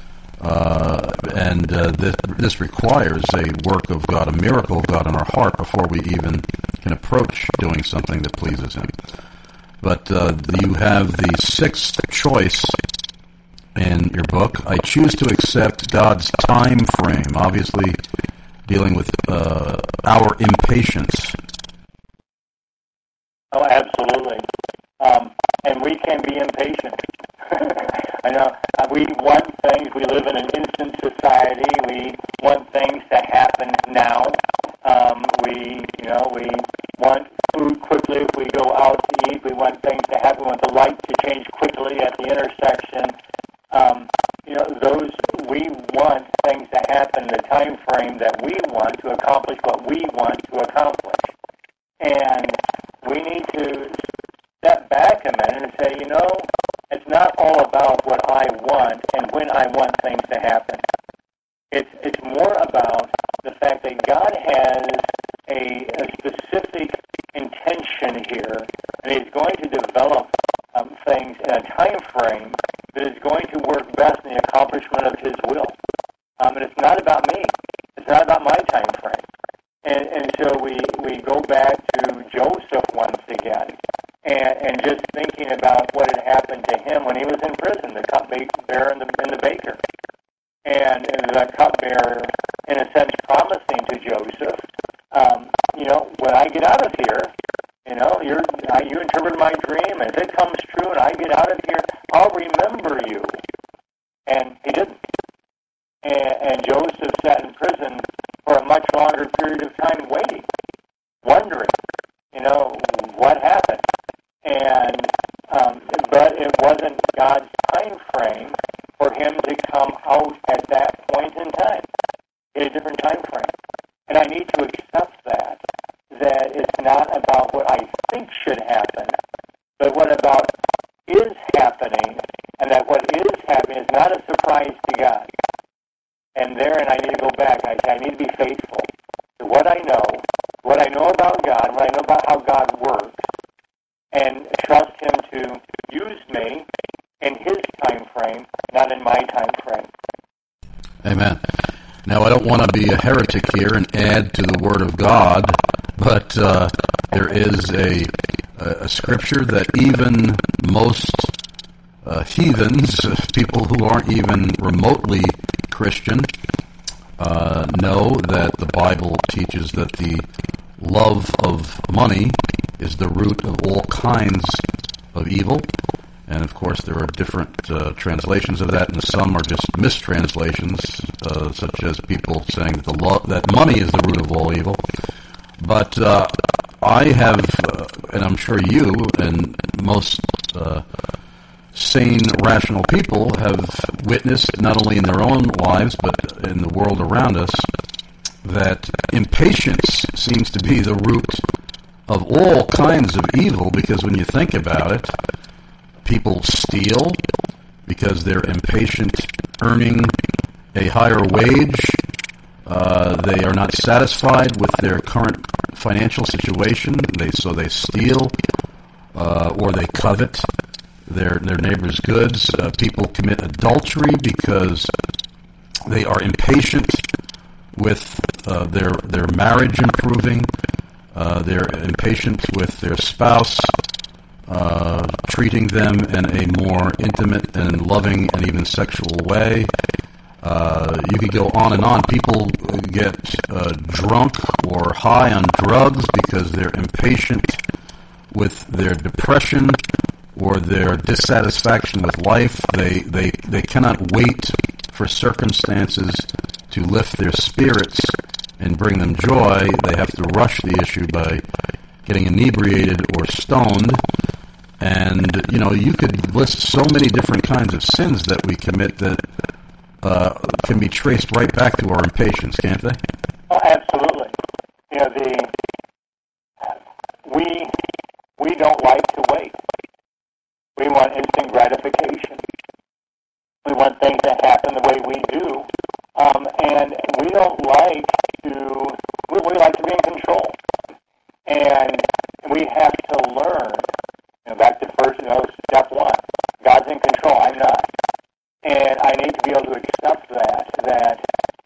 Speaker 2: and this requires a work of God, a miracle of God in our heart before we even can approach doing something that pleases Him. But you have the sixth choice in your book. I choose to accept God's time frame, obviously dealing with our impatience.
Speaker 3: Oh, absolutely. And we can be impatient. I know we want things. We live in an instant society. We want things to happen now. We want food quickly if we go out to eat. We want things to happen. We want the light to change quickly at the intersection. We want things to happen in the time frame that we want to accomplish what we want to accomplish. And we need to step back a minute and say, it's not all about what I want and when I want things to happen. It's more about the fact that God has a specific intention here, and He's going to develop things in a time frame that is going to work best in the accomplishment of His will. And it's not about me. It's not about my time frame. And so we go back to Joseph once again, and just thinking about what had happened to him when he was in prison, the cupbearer and the baker. And the cupbearer, in a sense, promising to Joseph, when I get out of here, you interpreted my dream, and if it comes true and I get out of here, I'll remember you. And he didn't. And Joseph sat in prison for a much longer period of time waiting, wondering, what happened. But it wasn't God's time frame for him to come out at that point in time. He had a different time frame. And I need to accept that it's not about what I think should happen, but what about is happening, and that what is happening is not a surprise to God. And therein I need to go back. I need to be faithful to what I know about God, what I know about how God works, and trust Him to use me in His time frame, not in my time frame.
Speaker 2: Amen. Now, I don't want to be a heretic here and add to the Word of God, but there is a scripture that even most heathens, people who aren't even remotely Christian, know that the Bible teaches that the love of money is the root of all kinds of evil. And of course, there are different translations of that, and some are just mistranslations, such as people saying that money is the root of all evil. But I have, and I'm sure you and most sane, rational people have witnessed, not only in their own lives, but in the world around us, that impatience seems to be the root of all kinds of evil, because when you think about it, people steal because they're impatient earning a higher wage. They are not satisfied with their current financial situation, so they steal, or they covet their neighbor's goods. People commit adultery because they are impatient with their marriage improving. They're impatient with their spouse treating them in a more intimate and loving and even sexual way. You could go on and on. People get drunk or high on drugs because they're impatient with their depression or their dissatisfaction with life. They cannot wait for circumstances to lift their spirits and bring them joy. They have to rush the issue by getting inebriated or stoned. And, you could list so many different kinds of sins that we commit that can be traced right back to our impatience, can't they?
Speaker 3: Oh, absolutely. We don't like to wait. We want instant gratification. We want things to happen the way we do. And we don't like we like to be in control. And we have to learn, back to first, step one. God's in control, I'm not. And I need to be able to accept that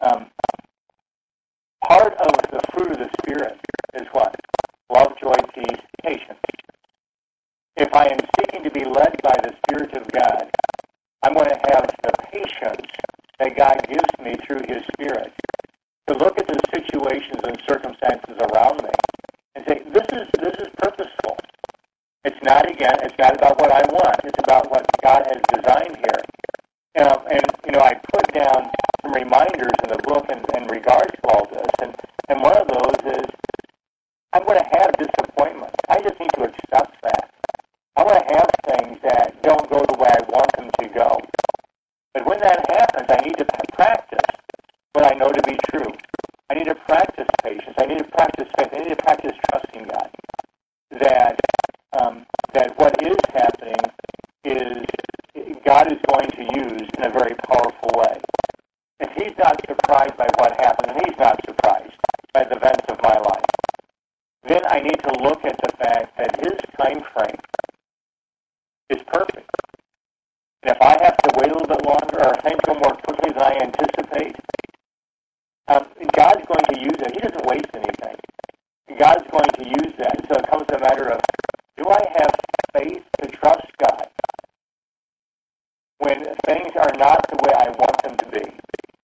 Speaker 3: part of the fruit of the Spirit is what? Love, joy, peace, patience. If I am seeking to be led by the Spirit of God, I'm going to have the patience that God gives me through His Spirit to look at the situations and circumstances around me and say, this is purposeful. It's not about what I want. It's about what God has designed here. I put down some reminders in the book in regards to all this, and one of those is I'm going to have disappointment. I just need to accept that. I want to have things that don't go the way I want them to go. But when that happens, I need to practice what I know to be true. I need to practice patience. I need to practice faith. I need to practice trusting God. That what is happening is God is going to use in a very powerful way. If He's not surprised by what happened, and He's not surprised by the events of my life, then I need to look at the fact that His time frame is perfect. And if I have to wait a little bit longer, or things go more quickly than I anticipate, God's going to use it. He doesn't waste anything. God's going to use that. So it comes to a matter of, do I have faith to trust God when things are not the way I want them to be?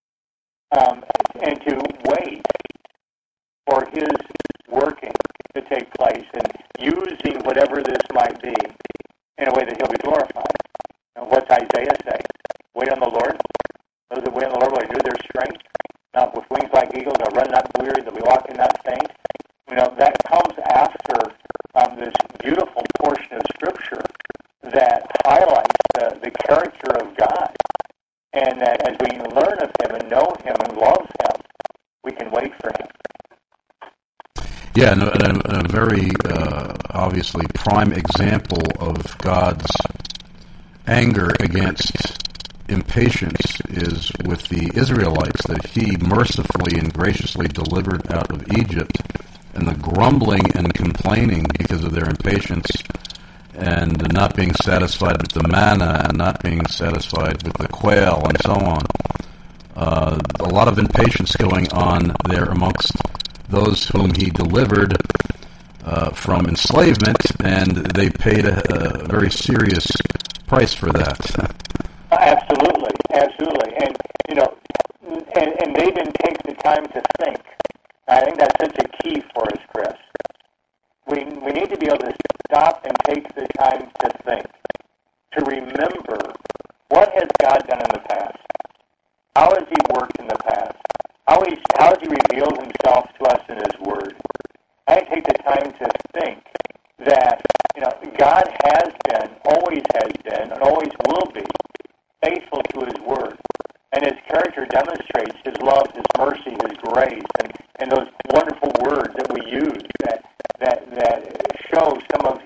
Speaker 3: And to wait for His working to take place and using whatever this might be in a way that He'll be glorified. What's Isaiah say? Wait on the Lord. Those that wait on the Lord will renew their strength. Not with wings like eagles, they'll run not weary, they'll be walking not faint. That comes after this beautiful portion of Scripture that highlights the character of God. And that as we learn of Him and know Him and love Him, we can wait for Him.
Speaker 2: Yeah, and a very obviously prime example of God's anger against impatience is with the Israelites, that He mercifully and graciously delivered out of Egypt, and the grumbling and complaining because of their impatience and not being satisfied with the manna and not being satisfied with the quail and so on. A lot of impatience going on there amongst those whom He delivered from enslavement, and they paid a very serious price for that.
Speaker 3: Absolutely. And and they didn't take the time to think. I think that's such a key for us, Chris. We need to be able to stop and take the time to think, to remember what has God done in the past. How has He worked in the past? How has He revealed Himself to us in His Word? I take the time to think that God has been, always has been, and always will be faithful to His Word. And His character demonstrates His love, His mercy, His grace, and those wonderful words that we use that show some of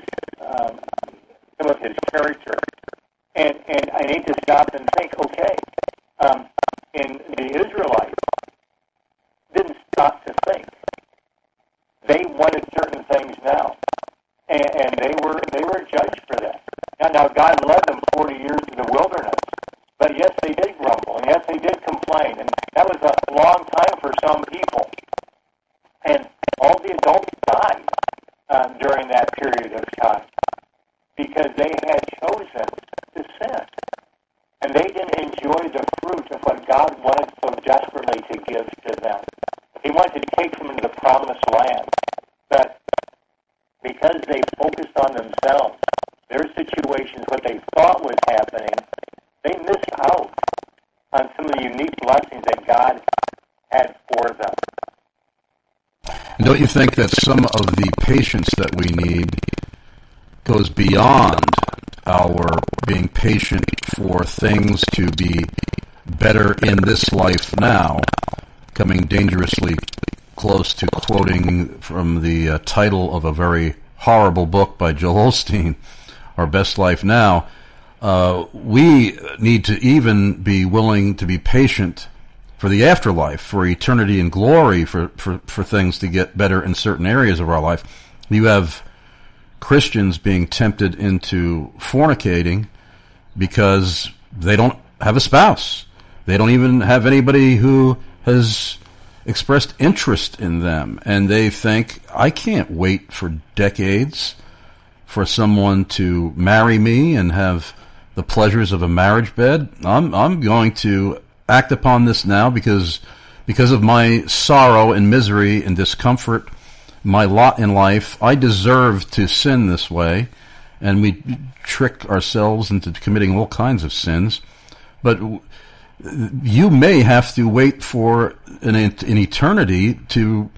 Speaker 3: His character. And I need to stop and think, okay, and the Israelites didn't stop to think. They wanted certain things now, and they were judged for that. Now God led them 40 years in the wilderness, but yes, they did grumble, and yes, they did complain, and that was a long time for some people. And all the adults died during that period of time because they had chosen to sin, and they didn't enjoy the fruit of what God wanted so desperately to give to them. He wanted to take them into the promised land, but because they focused on themselves, their situations, what they thought was happening, they missed out on some of the unique blessings that God had for them.
Speaker 2: Don't you think that some of the patience that we need goes beyond our being patient for things to be better in this life now, coming dangerously close to quoting from the title of a very horrible book by Joel Osteen, Our Best Life Now? We need to even be willing to be patient for the afterlife, for eternity and glory, for things to get better in certain areas of our life. You have Christians being tempted into fornicating because they don't have a spouse. They don't even have anybody who has expressed interest in them. And they think, I can't wait for decades for someone to marry me and have the pleasures of a marriage bed. I'm going to act upon this now because of my sorrow and misery and discomfort, my lot in life. I deserve to sin this way, and we trick ourselves into committing all kinds of sins. But you may have to wait for an eternity to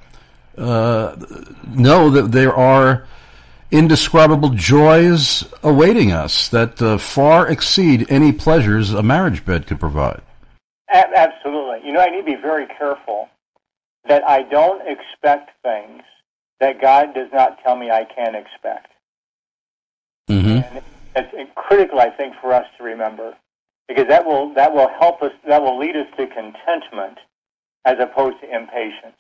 Speaker 2: know that there are indescribable joys awaiting us that far exceed any pleasures a marriage bed could provide.
Speaker 3: Absolutely. You know, I need to be very careful that I don't expect things that God does not tell me I can expect. Mm-hmm. And it's critical, I think, for us to remember, because that will help us, that will lead us to contentment as opposed to impatience.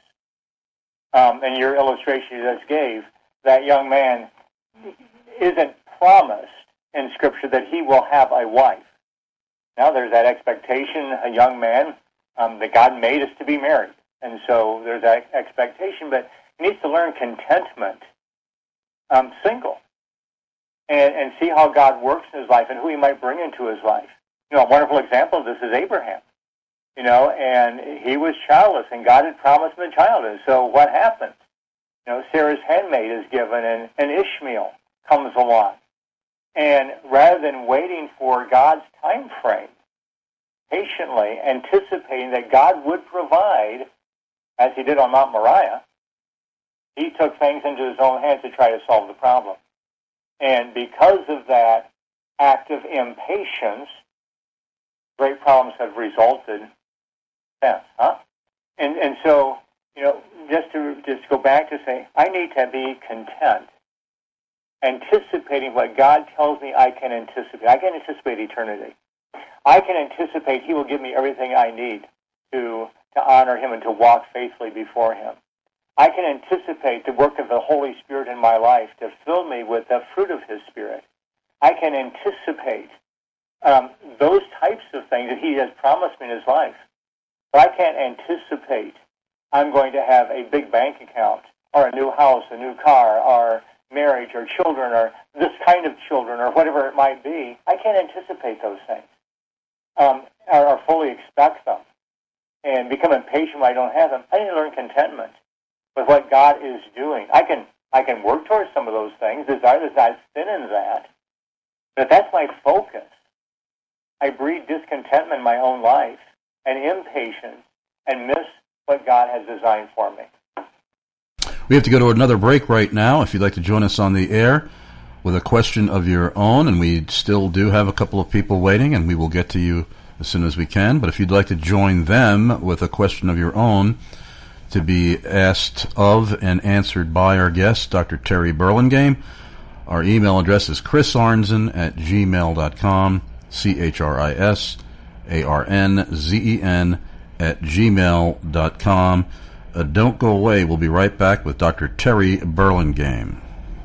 Speaker 3: And your illustration you just gave, that young man isn't promised in Scripture that he will have a wife. Now there's that expectation, a young man, that God made us to be married. And so there's that expectation, but he needs to learn contentment, single, and see how God works in his life and who he might bring into his life. You know, a wonderful example of this is Abraham, you know, and he was childless, and God had promised him a child. And so what happened? You know, Sarah's handmaid is given, and Ishmael comes along. And rather than waiting for God's time frame, patiently anticipating that God would provide, as he did on Mount Moriah, he took things into his own hands to try to solve the problem. And because of that act of impatience, great problems have resulted since. And so, you know, just to go back to say, I need to be content, anticipating what God tells me I can anticipate. I can anticipate eternity. I can anticipate he will give me everything I need to honor him and to walk faithfully before him. I can anticipate the work of the Holy Spirit in my life to fill me with the fruit of his Spirit. I can anticipate those types of things that he has promised me in his life. But I can't anticipate I'm going to have a big bank account or a new house, a new car, or marriage or children or this kind of children or whatever it might be. I can't anticipate those things or fully expect them and become impatient when I don't have them. I need to learn contentment with what God is doing. I can work towards some of those things. There's not sin in that. But if that's my focus, I breed discontentment in my own life and impatience and miss what God has designed for me.
Speaker 2: We have to go to another break right now. If you'd like to join us on the air with a question of your own, and we still do have a couple of people waiting, and we will get to you as soon as we can. But if you'd like to join them with a question of your own to be asked of and answered by our guest, Dr. Terry Burlingame, our email address is chrisarnzen@gmail.com, CHRISARNZEN@gmail.com. Don't go away. We'll be right back with Dr. Terry Burlingame.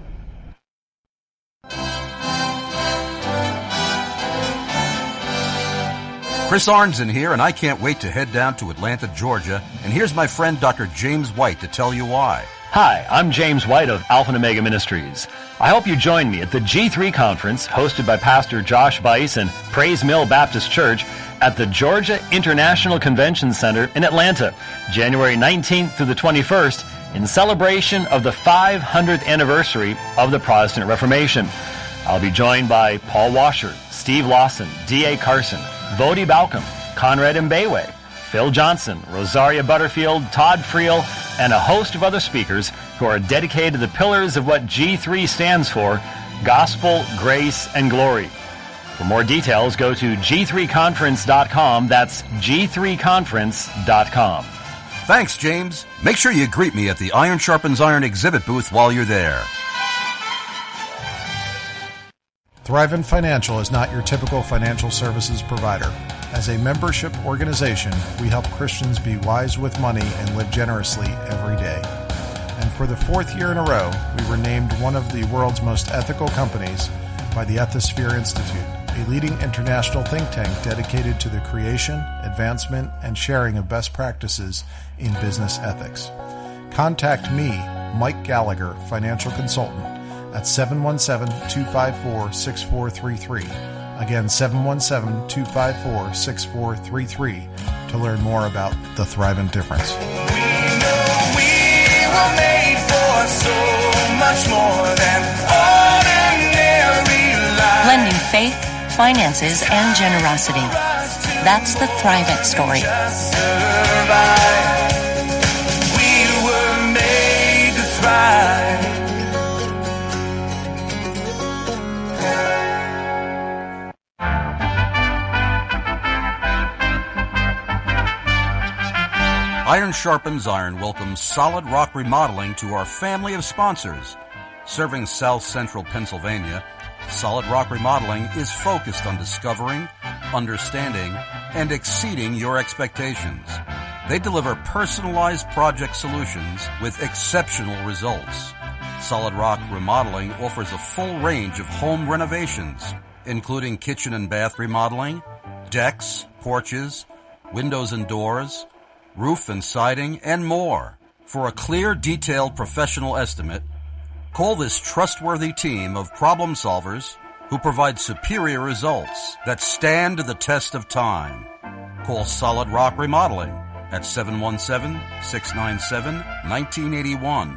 Speaker 2: Chris Arnzen here, and I can't wait to head down to Atlanta, Georgia. And here's my friend Dr. James White to tell you why.
Speaker 6: Hi, I'm James White of Alpha and Omega Ministries. I hope you join me at the G3 conference hosted by Pastor Josh Bice and Praise Mill Baptist Church at the Georgia International Convention Center in Atlanta, January 19th through the 21st, in celebration of the 500th anniversary of the Protestant Reformation. I'll be joined by Paul Washer, Steve Lawson, D.A. Carson, Vodi Balcom, Conrad Mbewe, Phil Johnson, Rosaria Butterfield, Todd Friel, and a host of other speakers who are dedicated to the pillars of what G3 stands for: gospel, grace, and glory. For more details, go to g3conference.com. That's g3conference.com.
Speaker 2: Thanks, James. Make sure you greet me at the Iron Sharpens Iron exhibit booth while you're there.
Speaker 9: Thrivent Financial is not your typical financial services provider. As a membership organization, we help Christians be wise with money and live generously every day. And for the 4th year in a row, we were named one of the world's most ethical companies by the Ethisphere Institute, a leading international think tank dedicated to the creation, advancement, and sharing of best practices in business ethics. Contact me, Mike Gallagher, financial consultant, at 717-254-6433. Again, 717-254-6433 to learn more about the Thrivent difference.
Speaker 10: We know we were made for so much more than ordinary life.
Speaker 11: Blending faith, finances, and generosity. That's the Thrivent story.
Speaker 10: We were made to thrive.
Speaker 2: Iron Sharpens Iron welcomes Solid Rock Remodeling to our family of sponsors. Serving South Central Pennsylvania, Solid Rock Remodeling is focused on discovering, understanding, and exceeding your expectations. They deliver personalized project solutions with exceptional results. Solid Rock Remodeling offers a full range of home renovations, including kitchen and bath remodeling, decks, porches, windows and doors, roof and siding, and more. For a clear, detailed professional estimate, call this trustworthy team of problem solvers who provide superior results that stand the test of time. Call Solid Rock Remodeling at 717-697-1981,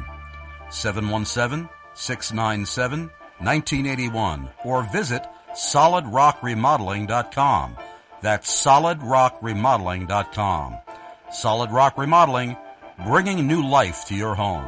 Speaker 2: 717-697-1981, or visit solidrockremodeling.com. That's solidrockremodeling.com. Solid Rock Remodeling, bringing new life to your home.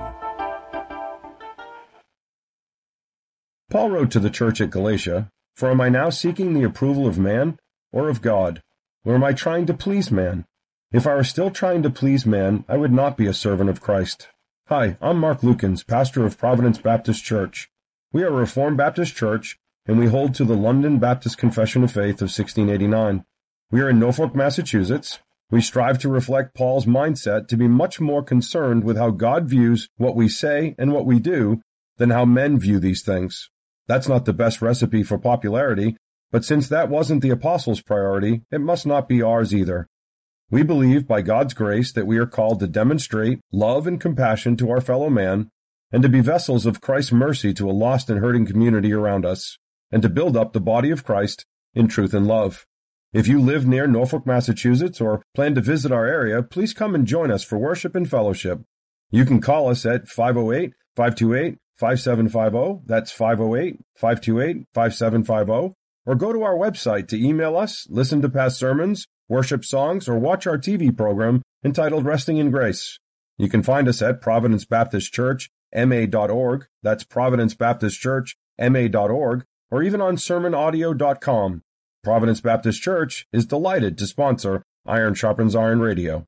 Speaker 12: Paul wrote to the church at Galatia, "For am I now seeking the approval of man or of God? Or am I trying to please man? If I were still trying to please man, I would not be a servant of Christ." Hi, I'm Mark Lukens, pastor of Providence Baptist Church. We are a Reformed Baptist church, and we hold to the London Baptist Confession of Faith of 1689. We are in Norfolk, Massachusetts. We strive to reflect Paul's mindset to be much more concerned with how God views what we say and what we do than how men view these things. That's not the best recipe for popularity, but since that wasn't the apostles' priority, it must not be ours either. We believe by God's grace that we are called to demonstrate love and compassion to our fellow man, and to be vessels of Christ's mercy to a lost and hurting community around us, and to build up the body of Christ in truth and love. If you live near Norfolk, Massachusetts, or plan to visit our area, please come and join us for worship and fellowship. You can call us at 508-528-5750, that's 508-528-5750, or go to our website to email us, listen to past sermons, worship songs, or watch our TV program entitled Resting in Grace. You can find us at Providence Baptist Church, ma.org, that's Providence Baptist Church, ma.org, or even on sermonaudio.com. Providence Baptist Church is delighted to sponsor Iron Sharpens Iron Radio.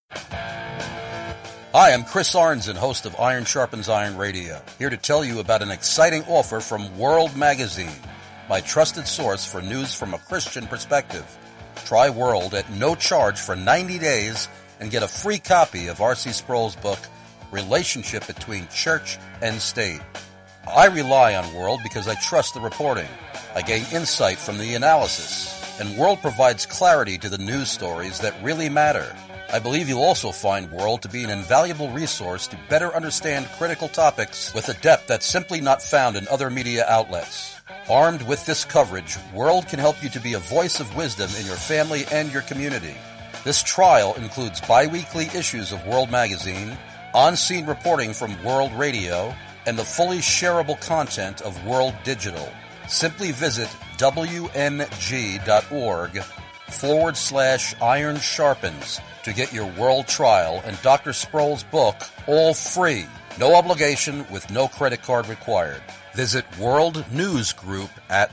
Speaker 2: Hi, I'm Chris Arnzen, host of Iron Sharpens Iron Radio, here to tell you about an exciting offer from World Magazine, my trusted source for news from a Christian perspective. Try World at no charge for 90 days and get a free copy of R.C. Sproul's book, Relationship Between Church and State. I rely on World because I trust the reporting. I gain insight from the analysis, and World provides clarity to the news stories that really matter. I believe you'll also find World to be an invaluable resource to better understand critical topics with a depth that's simply not found in other media outlets. Armed with this coverage, World can help you to be a voice of wisdom in your family and your community. This trial includes bi-weekly issues of World Magazine, on-scene reporting from World Radio, and the fully shareable content of World Digital. Simply visit WNG.org/Iron Sharpens to get your world trial and Dr. Sproul's book, all free. No obligation with no credit card required. Visit World News Group at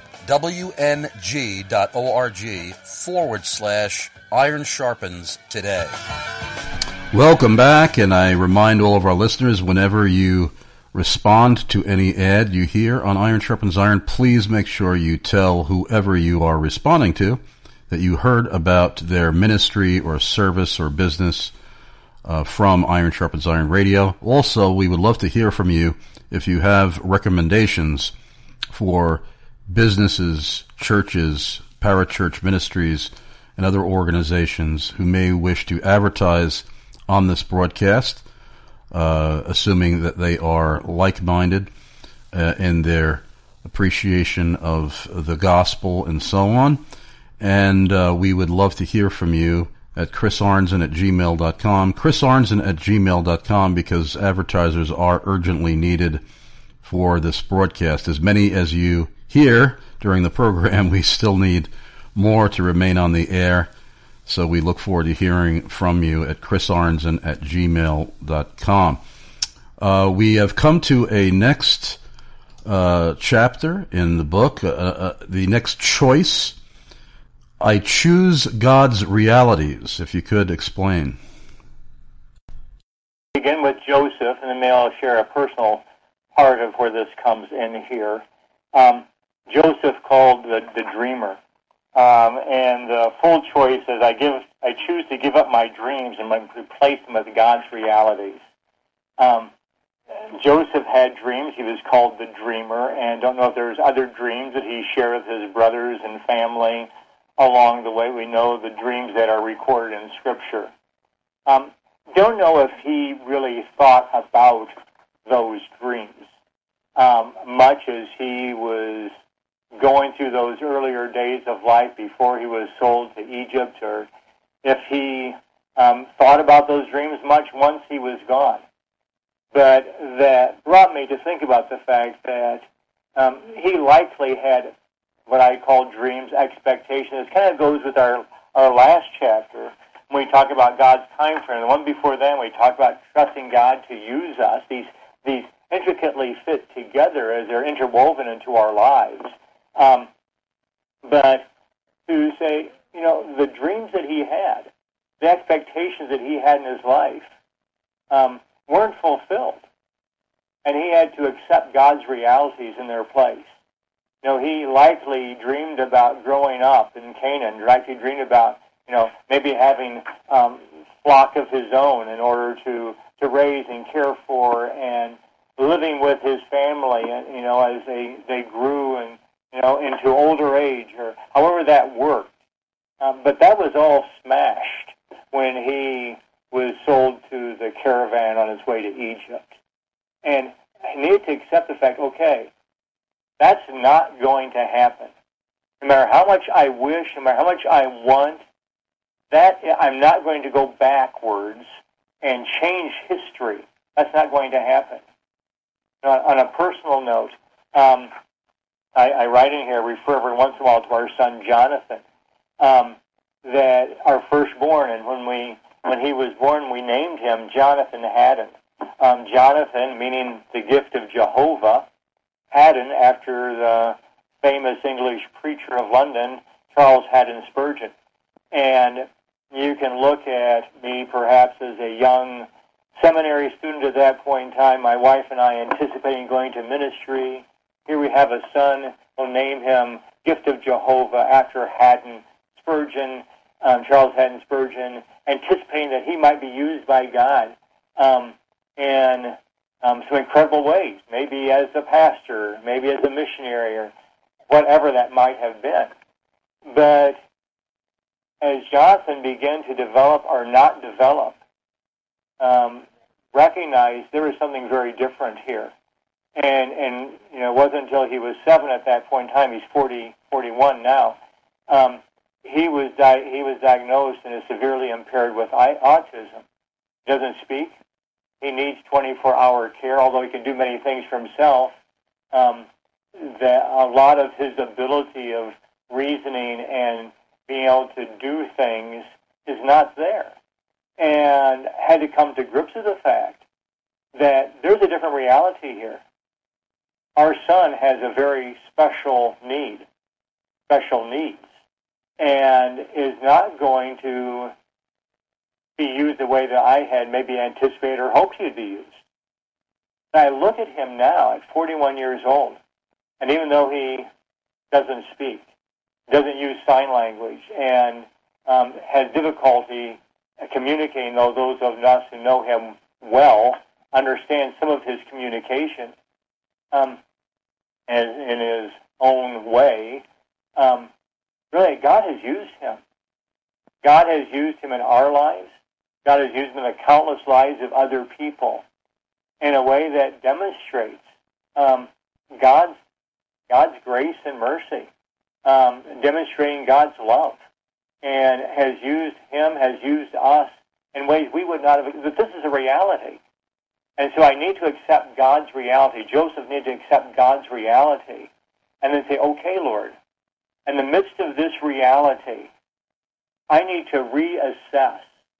Speaker 2: WNG.org/Iron Sharpens today. Welcome back, and I remind all of our listeners, whenever you respond to any ad you hear on Iron Sharpens Iron, please make sure you tell whoever you are responding to that you heard about their ministry or service or business from Iron Sharpens Iron Radio. Also, we would love to hear from you if you have recommendations for businesses, churches, parachurch ministries, and other organizations who may wish to advertise on this broadcast, assuming that they are like-minded in their appreciation of the gospel and so on. And we would love to hear from you at chrisarnson@gmail.com. chrisarnson@gmail.com, because advertisers are urgently needed for this broadcast. As many as you hear during the program, we still need more to remain on the air. So we look forward to hearing from you at chrisarnson@gmail.com. We have come to a next chapter in the book, the next choice. I choose God's realities. If you could explain.
Speaker 3: Begin with Joseph, and then maybe I'll share a personal part of where this comes in here. Joseph called the dreamer. And the full choice is I choose to give up my dreams and replace them with God's realities. Joseph had dreams. He was called the dreamer, and don't know if there's other dreams that he shared with his brothers and family along the way. We know the dreams that are recorded in Scripture. Don't know if he really thought about those dreams much as he was going through those earlier days of life before he was sold to Egypt, or if he thought about those dreams much once he was gone. But that brought me to think about the fact that he likely had what I call dreams, expectations. It kind of goes with our last chapter when we talk about God's time frame. The one before then, we talk about trusting God to use us. These intricately fit together as they're interwoven into our lives. But to say, the dreams that he had, the expectations that he had in his life, weren't fulfilled. And he had to accept God's realities in their place. He likely dreamed about growing up in Canaan, likely dreamed about, maybe having flock of his own in order to raise and care for, and living with his family, as they grew and, into older age, or however that worked. But that was all smashed when he was sold to the caravan on his way to Egypt. And I needed to accept the fact, okay, that's not going to happen. No matter how much I wish, no matter how much I want, that I'm not going to go backwards and change history. That's not going to happen. On a personal note, I write in here, refer every once in a while to our son Jonathan, that our firstborn, and when he was born, we named him Jonathan Haddon. Jonathan, meaning the gift of Jehovah, Haddon, after the famous English preacher of London, Charles Haddon Spurgeon. And you can look at me perhaps as a young seminary student at that point in time, my wife and I anticipating going to ministry. Here we have a son. We'll name him Gift of Jehovah after Haddon Spurgeon, Charles Haddon Spurgeon, anticipating that he might be used by God in some incredible ways, maybe as a pastor, maybe as a missionary, or whatever that might have been. But as Jonathan began to develop or not develop, recognized there was something very different here. And it wasn't until he was 7 at that point in time, he's 41 now, he was diagnosed and is severely impaired with autism. He doesn't speak, he needs 24-hour care, although he can do many things for himself. That a lot of his ability of reasoning and being able to do things is not there. And had to come to grips with the fact that there's a different reality here. Our son has a very special needs, and is not going to be used the way that I had maybe anticipated or hoped he'd be used. And I look at him now at 41 years old, and even though he doesn't speak, doesn't use sign language, and has difficulty communicating, though those of us who know him well understand some of his communication as in his own way, really God has used him. God has used him in our lives. God has used him in the countless lives of other people in a way that demonstrates God's grace and mercy, demonstrating God's love, and has used us in ways we would not have. But this is a reality. And so I need to accept God's reality. Joseph needed to accept God's reality and then say, okay, Lord, in the midst of this reality, I need to reassess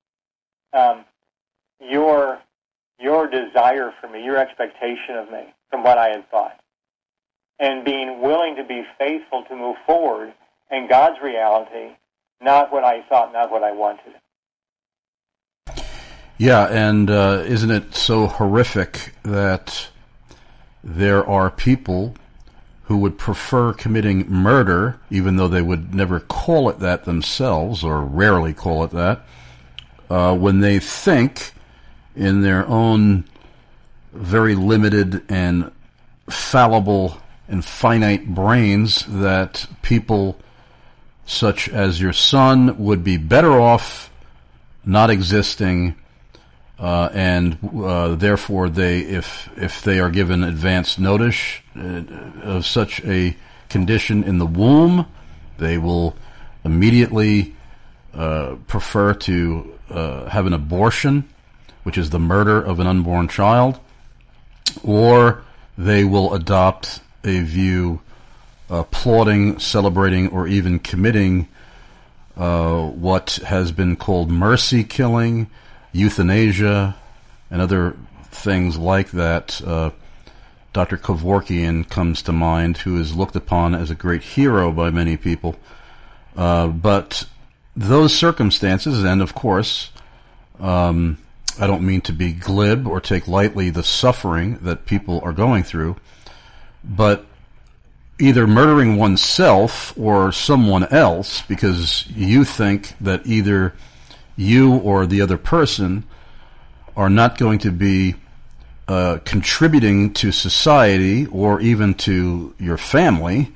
Speaker 3: your desire for me, your expectation of me from what I had thought, and being willing to be faithful to move forward in God's reality, not what I thought, not what I wanted.
Speaker 2: Yeah, and isn't it so horrific that there are people who would prefer committing murder, even though they would never call it that themselves, or rarely call it that, when they think in their own very limited and fallible and finite brains that people such as your son would be better off not existing, and therefore they, if they are given advance notice of such a condition in the womb, they will immediately prefer to have an abortion, which is the murder of an unborn child, or they will adopt a view applauding, celebrating, or even committing what has been called mercy killing, euthanasia, and other things like that. Dr. Kevorkian comes to mind, who is looked upon as a great hero by many people. But those circumstances, and of course, I don't mean to be glib or take lightly the suffering that people are going through, but either murdering oneself or someone else because you think that either you or the other person are not going to be contributing to society or even to your family,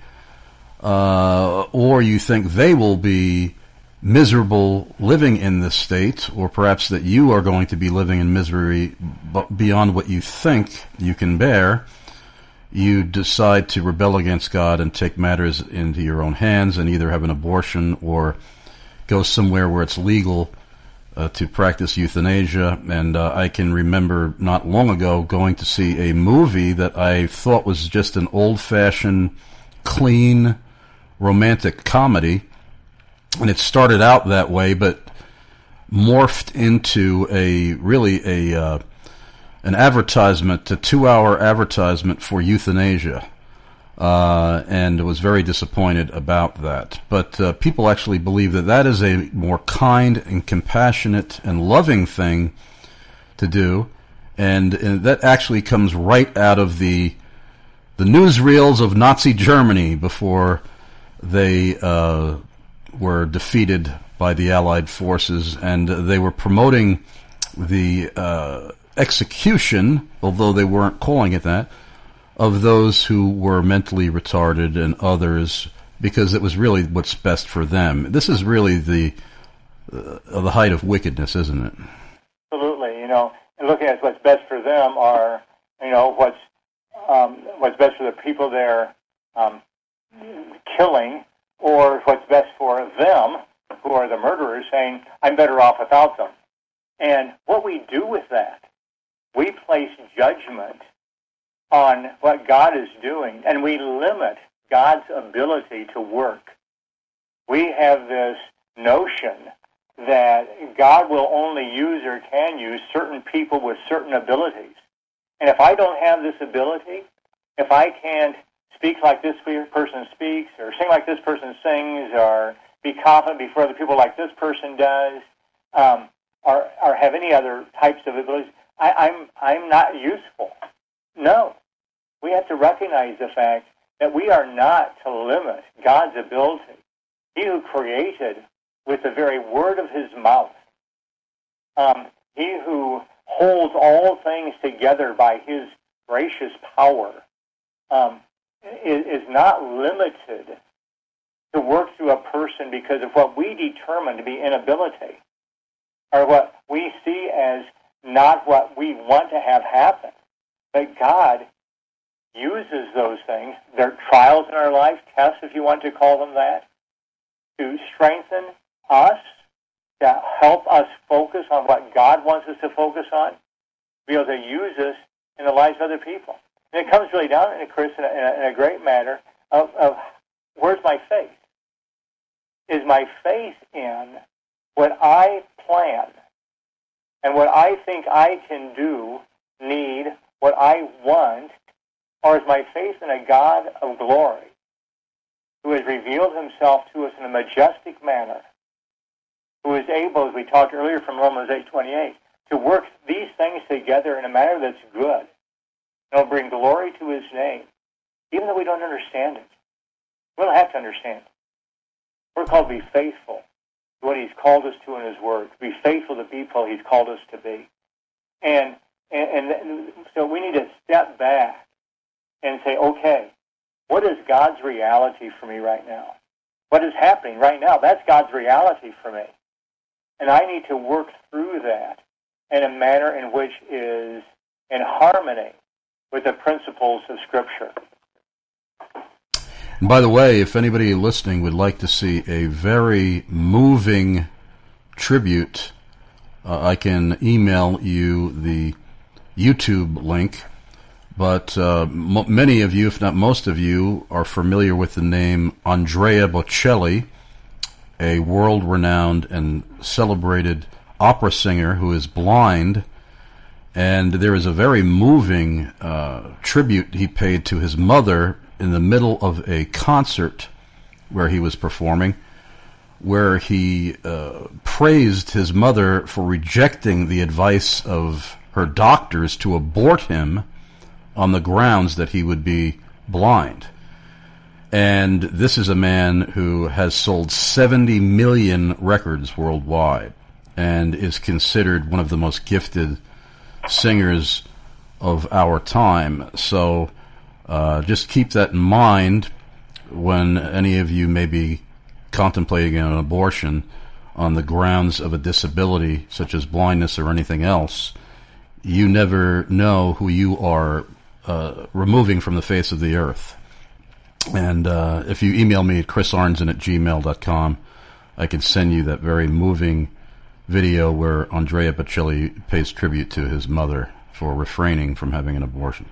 Speaker 2: or you think they will be miserable living in this state, or perhaps that you are going to be living in misery beyond what you think you can bear, you decide to rebel against God and take matters into your own hands and either have an abortion or go somewhere where it's legal to practice euthanasia. And I can remember not long ago going to see a movie that I thought was just an old-fashioned, clean, romantic comedy. And it started out that way, but morphed into an advertisement, a 2-hour advertisement for euthanasia, and was very disappointed about that. But people actually believe that that is a more kind and compassionate and loving thing to do, and that actually comes right out of the newsreels of Nazi Germany before they were defeated by the Allied forces, and they were promoting the execution, although they weren't calling it that, of those who were mentally retarded and others, because it was really what's best for them. This is really the height of wickedness, isn't it?
Speaker 3: Absolutely. And looking at what's best for them are, what's best for the people they're killing, or what's best for them, who are the murderers, saying, I'm better off without them. And what we do with that we place judgment on what God is doing, and we limit God's ability to work. We have this notion that God will only use or can use certain people with certain abilities. And if I don't have this ability, if I can't speak like this person speaks, or sing like this person sings, or be confident before other people like this person does, or have any other types of abilities, I'm not useful. No. We have to recognize the fact that we are not to limit God's ability. He who created with the very word of his mouth, he who holds all things together by his gracious power, is not limited to work through a person because of what we determine to be inability, or what we see as not what we want to have happen. But God uses those things, they're trials in our life, tests if you want to call them that, to strengthen us, to help us focus on what God wants us to focus on, be able to use us in the lives of other people. And it comes really down, Chris, in a great matter of where's my faith? Is my faith in what I plan and what I think I can do, need, what I want, or is my faith in a God of glory who has revealed himself to us in a majestic manner, who is able, as we talked earlier from Romans 8:28, to work these things together in a manner that's good and will bring glory to his name, even though we don't understand it. We don't have to understand it. We're called to be faithful to what he's called us to in his word, to be faithful to people he's called us to be. And so we need to step back and say, okay, what is God's reality for me right now? What is happening right now? That's God's reality for me. And I need to work through that in a manner in which is in harmony with the principles of Scripture.
Speaker 2: And by the way, if anybody listening would like to see a very moving tribute, I can email you the YouTube link. But many of you, if not most of you, are familiar with the name Andrea Bocelli, a world-renowned and celebrated opera singer who is blind. And there is a very moving tribute he paid to his mother in the middle of a concert where he was performing, where he praised his mother for rejecting the advice of her doctors to abort him on the grounds that he would be blind. And this is a man who has sold 70 million records worldwide and is considered one of the most gifted singers of our time. So just keep that in mind when any of you may be contemplating an abortion on the grounds of a disability such as blindness or anything else. You never know who you are removing from the face of the earth. And if you email me at chrisarnson@gmail.com, I can send you that very moving video where Andrea Bocelli pays tribute to his mother for refraining from having an abortion.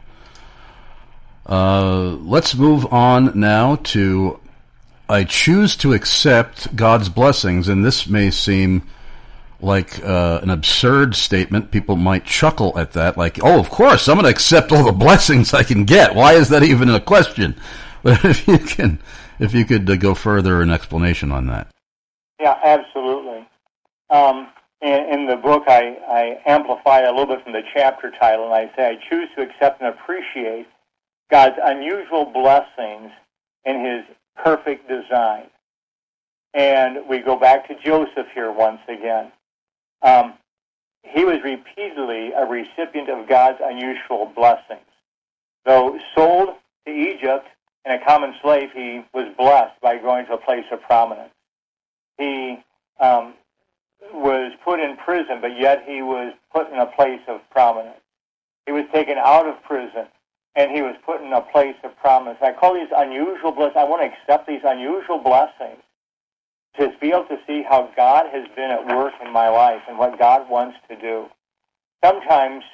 Speaker 2: Let's move on now to I choose to accept God's blessings, and this may seem like an absurd statement. People might chuckle at that, like, oh, of course, I'm going to accept all the blessings I can get. Why is that even a question? But if you could go further, an explanation on that.
Speaker 3: Yeah, absolutely. In the book, I amplify a little bit from the chapter title, and I say, I choose to accept and appreciate God's unusual blessings in his perfect design. And we go back to Joseph here once again. He was repeatedly a recipient of God's unusual blessings. Though sold to Egypt and a common slave, he was blessed by going to a place of prominence. He was put in prison, but yet he was put in a place of prominence. He was taken out of prison, and he was put in a place of prominence. I call these unusual blessings. I want to accept these unusual blessings to be able to see how God has been at work in my life and what God wants to do. Sometimes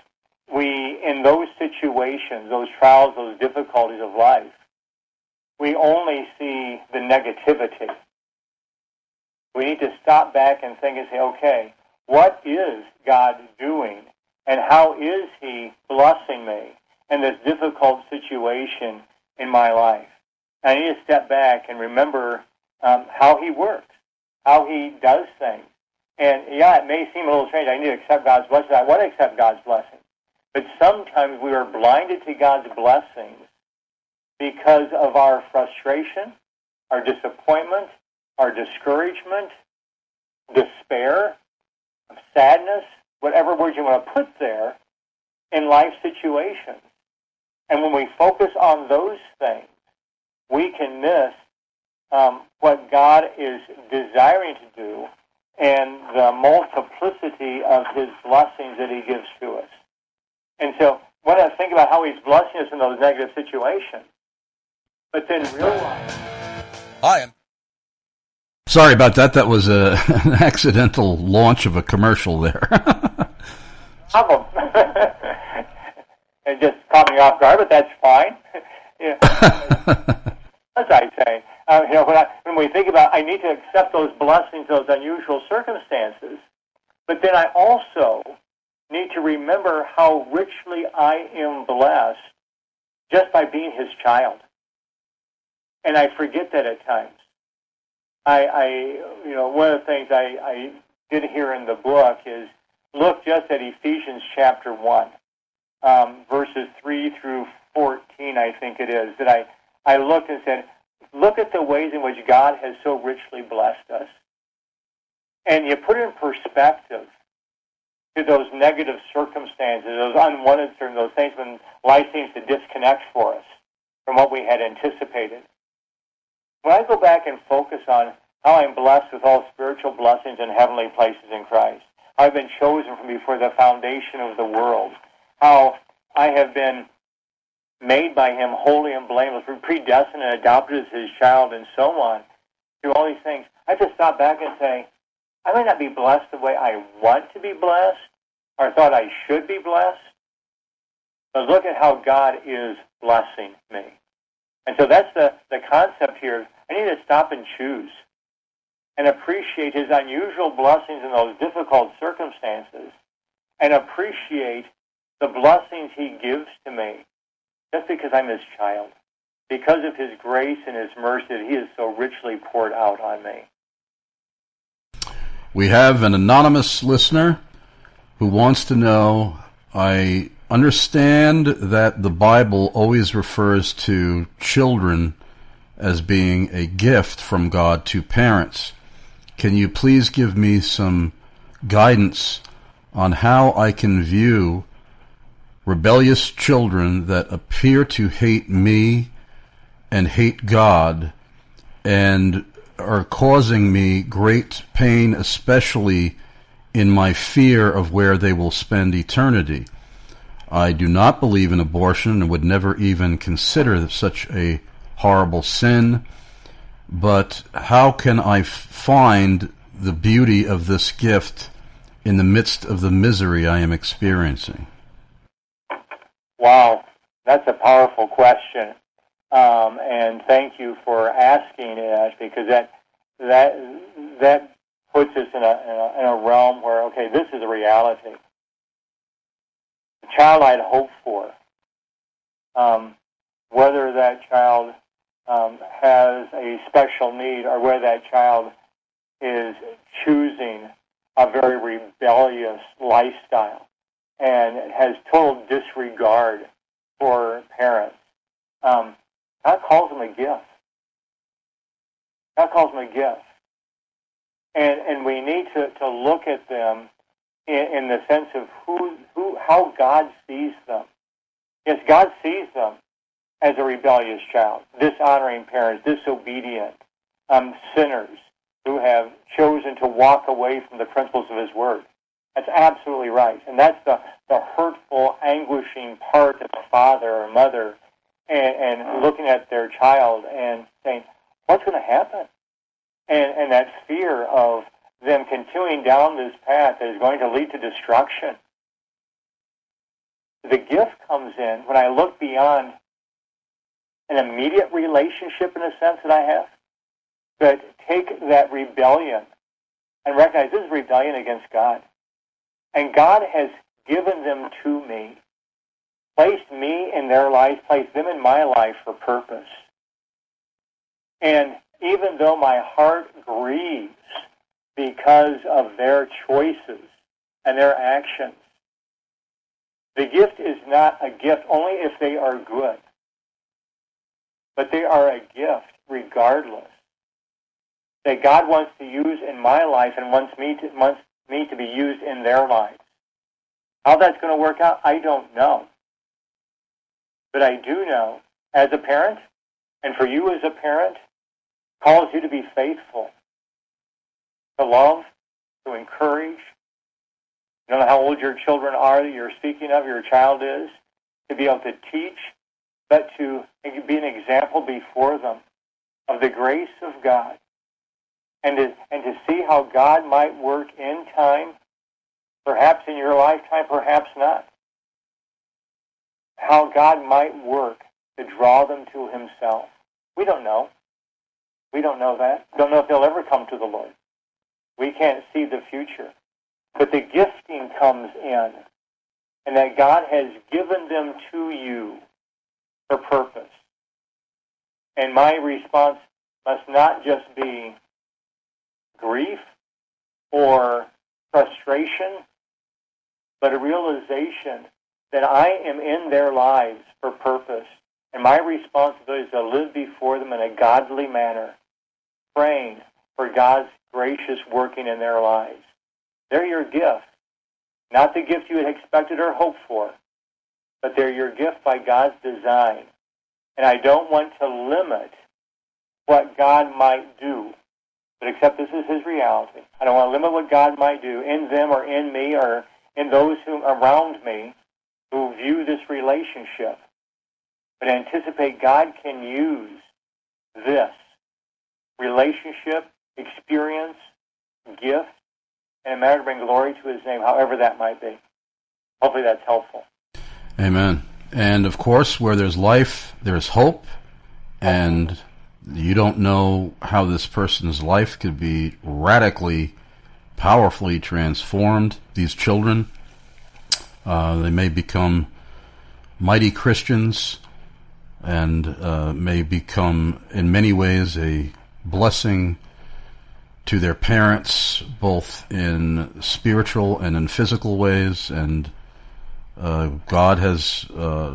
Speaker 3: in those situations, those trials, those difficulties of life, we only see the negativity. We need to stop back and think and say, okay, what is God doing? And how is He blessing me in this difficult situation in my life? And I need to step back and remember how He works, how He does things. And yeah, it may seem a little strange. I need to accept God's blessing. I want to accept God's blessing. But sometimes we are blinded to God's blessings because of our frustration, our disappointment, our discouragement, despair, sadness, whatever words you want to put there, in life situations. And when we focus on those things, we can miss what God is desiring to do and the multiplicity of His blessings that He gives to us. And so when I think about how He's blessing us in those negative situations, but then realize...
Speaker 13: Hi,
Speaker 2: Sorry about that. That was an accidental launch of a commercial there.
Speaker 3: Problem. It just caught me off guard, but that's fine. As I say, when we think about, I need to accept those blessings, those unusual circumstances, but then I also need to remember how richly I am blessed just by being His child. And I forget that at times. One of the things I did here in the book is look just at Ephesians chapter 1, verses 3 through 14, I think it is, that I looked and said, look at the ways in which God has so richly blessed us. And you put it in perspective to those negative circumstances, those unwanted circumstances, those things when life seems to disconnect for us from what we had anticipated. When I go back and focus on how I'm blessed with all spiritual blessings in heavenly places in Christ, how I've been chosen from before the foundation of the world, how I have been made by Him holy and blameless, predestined and adopted as His child, and so on, through all these things, I have to stop back and say, I may not be blessed the way I want to be blessed, or thought I should be blessed, but look at how God is blessing me. And so that's the concept here. I need to stop and choose and appreciate His unusual blessings in those difficult circumstances and appreciate the blessings He gives to me just because I'm His child, because of His grace and His mercy that He has so richly poured out on me.
Speaker 2: We have an anonymous listener who wants to know, I understand that the Bible always refers to children as being a gift from God to parents. Can you please give me some guidance on how I can view rebellious children that appear to hate me and hate God and are causing me great pain, especially in my fear of where they will spend eternity? I do not believe in abortion and would never even consider such a horrible sin, but how can I find the beauty of this gift in the midst of the misery I am experiencing?
Speaker 3: Wow, that's a powerful question, and thank you for asking it, because that puts us in a realm where, okay, this is a reality. The child I'd hoped for, whether that child has a special need or whether that child is choosing a very rebellious lifestyle and has total disregard for parents, God calls them a gift. God calls them a gift. And we need to look at them in the sense of how God sees them. Yes, God sees them as a rebellious child, dishonoring parents, disobedient, sinners who have chosen to walk away from the principles of His Word. That's absolutely right. And that's the hurtful, anguishing part of a father or mother and looking at their child and saying, what's going to happen? And that fear of them continuing down this path that is going to lead to destruction. The gift comes in when I look beyond an immediate relationship in a sense that I have, but take that rebellion and recognize this is rebellion against God. And God has given them to me, placed me in their life, placed them in my life for purpose. And even though my heart grieves because of their choices and their actions, the gift is not a gift only if they are good, but they are a gift regardless, that God wants to use in my life and wants me to be used in their lives. How that's going to work out, I don't know. But I do know, as a parent, and for you as a parent, calls you to be faithful, to love, to encourage. You don't know how old your children are that you're speaking of, your child is, to be able to teach, but to be an example before them of the grace of God, and to see how God might work in time, perhaps in your lifetime, perhaps not. How God might work to draw them to himself. We don't know. We don't know that. We don't know if they'll ever come to the Lord. We can't see the future. But the gifting comes in, and that God has given them to you for purpose. And my response must not just be grief or frustration, but a realization that I am in their lives for purpose. And my responsibility is to live before them in a godly manner, praying for God's gracious working in their lives. They're your gift, not the gift you had expected or hoped for, but they're your gift by God's design. And I don't want to limit what God might do, but accept this is his reality. I don't want to limit what God might do in them or in me or in those who around me who view this relationship, but anticipate God can use this relationship, experience, gift, in a manner to bring glory to his name, however that might be. Hopefully that's helpful.
Speaker 2: Amen. And of course, where there's life, there's hope, and you don't know how this person's life could be radically, powerfully transformed. These children, they may become mighty Christians and may become, in many ways, a blessing to their parents, both in spiritual and in physical ways. And God has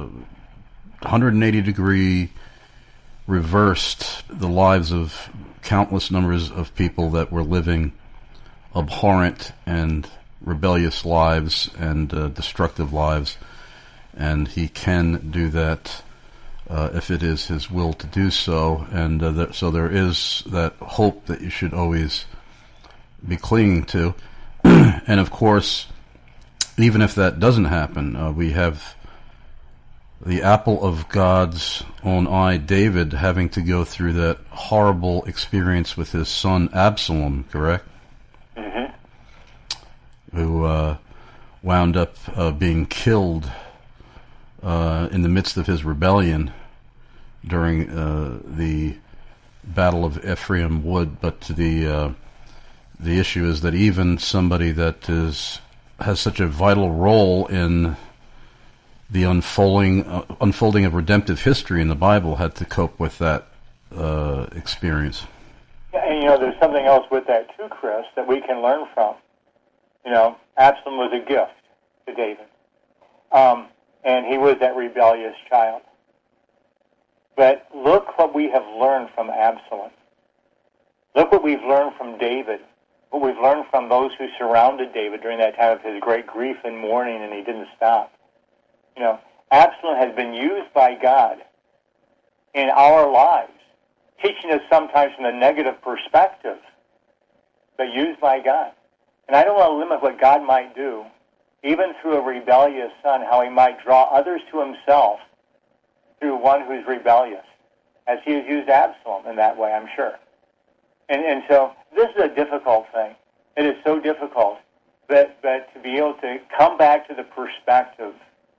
Speaker 2: 180-degree reversed the lives of countless numbers of people that were living abhorrent and rebellious lives and destructive lives. And he can do that if it is his will to do so. And so there is that hope that you should always be clinging to. And of course, even if that doesn't happen, we have the apple of God's own eye, David, having to go through that horrible experience with his son Absalom, correct?
Speaker 3: Mm-hmm.
Speaker 2: Who wound up being killed in the midst of his rebellion during the Battle of Ephraim Wood. But the issue is that even somebody that has such a vital role in the unfolding of redemptive history in the Bible had to cope with that experience.
Speaker 3: Yeah, and there's something else with that too, Chris, that we can learn from. Absalom was a gift to David. And he was that rebellious child. But look what we have learned from Absalom. Look what we've learned from David, what we've learned from those who surrounded David during that time of his great grief and mourning, and he didn't stop. Absalom has been used by God in our lives, teaching us sometimes from a negative perspective, but used by God. And I don't want to limit what God might do, even through a rebellious son, how he might draw others to himself through one who's rebellious, as he has used Absalom in that way, I'm sure. And so this is a difficult thing. It is so difficult, but to be able to come back to the perspective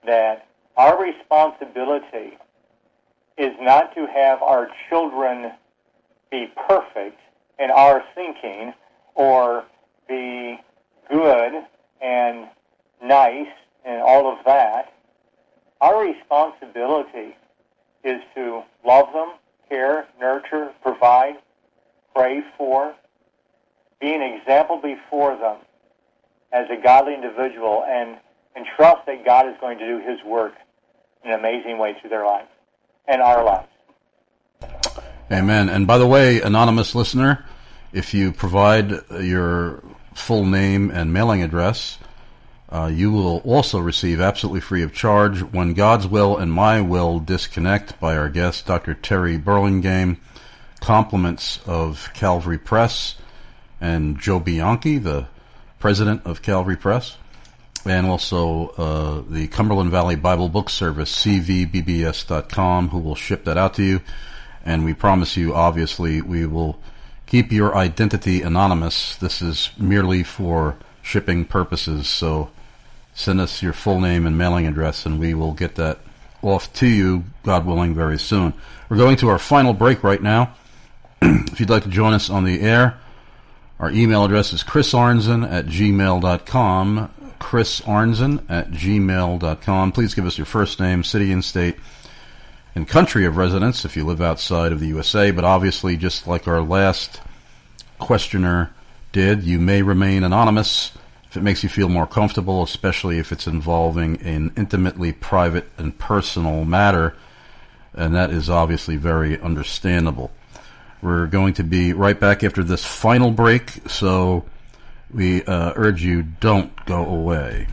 Speaker 3: that our responsibility is not to have our children be perfect in our thinking or be good and nice and all of that. Our responsibility is to love them, care, nurture, provide, pray for, be an example before them as a godly individual, and trust that God is going to do His work in an amazing way through their lives and our lives.
Speaker 2: Amen. And by the way, anonymous listener, if you provide your full name and mailing address, you will also receive absolutely free of charge When God's Will and My Will Disconnect by our guest, Dr. Terry Burlingame, compliments of Calvary Press and Joe Bianchi, the president of Calvary Press, and also the Cumberland Valley Bible Book Service, cvbbs.com, who will ship that out to you. And we promise you, obviously, we will keep your identity anonymous. This is merely for shipping purposes, so send us your full name and mailing address, and we will get that off to you, God willing, very soon. We're going to our final break right now. If you'd like to join us on the air, our email address is chrisarnzen@gmail.com, chrisarnzen@gmail.com. Please give us your first name, city and state, and country of residence if you live outside of the USA, but obviously, just like our last questioner did, you may remain anonymous if it makes you feel more comfortable, especially if it's involving an intimately private and personal matter, and that is obviously very understandable. We're going to be right back after this final break, so we urge you, don't go away.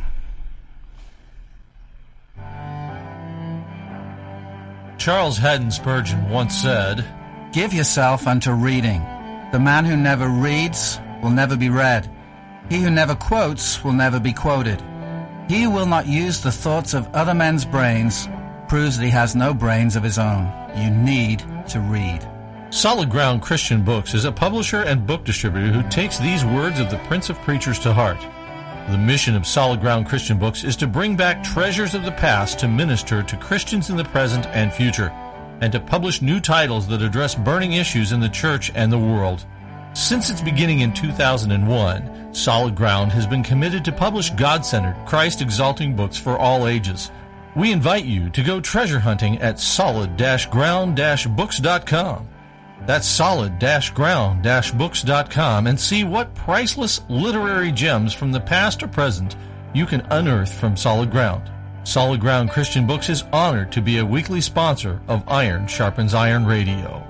Speaker 7: Charles Haddon Spurgeon once said,
Speaker 8: "Give yourself unto reading. The man who never reads will never be read. He who never quotes will never be quoted. He who will not use the thoughts of other men's brains proves that he has no brains of his own. You need to read."
Speaker 7: Solid Ground Christian Books is a publisher and book distributor who takes these words of the Prince of Preachers to heart. The mission of Solid Ground Christian Books is to bring back treasures of the past to minister to Christians in the present and future, and to publish new titles that address burning issues in the church and the world. Since its beginning in 2001, Solid Ground has been committed to publish God-centered, Christ-exalting books for all ages. We invite you to go treasure hunting at solid-ground-books.com. That's solid-ground-books.com, and see what priceless literary gems from the past or present you can unearth from Solid Ground. Solid Ground Christian Books is honored to be a weekly sponsor of Iron Sharpens Iron Radio.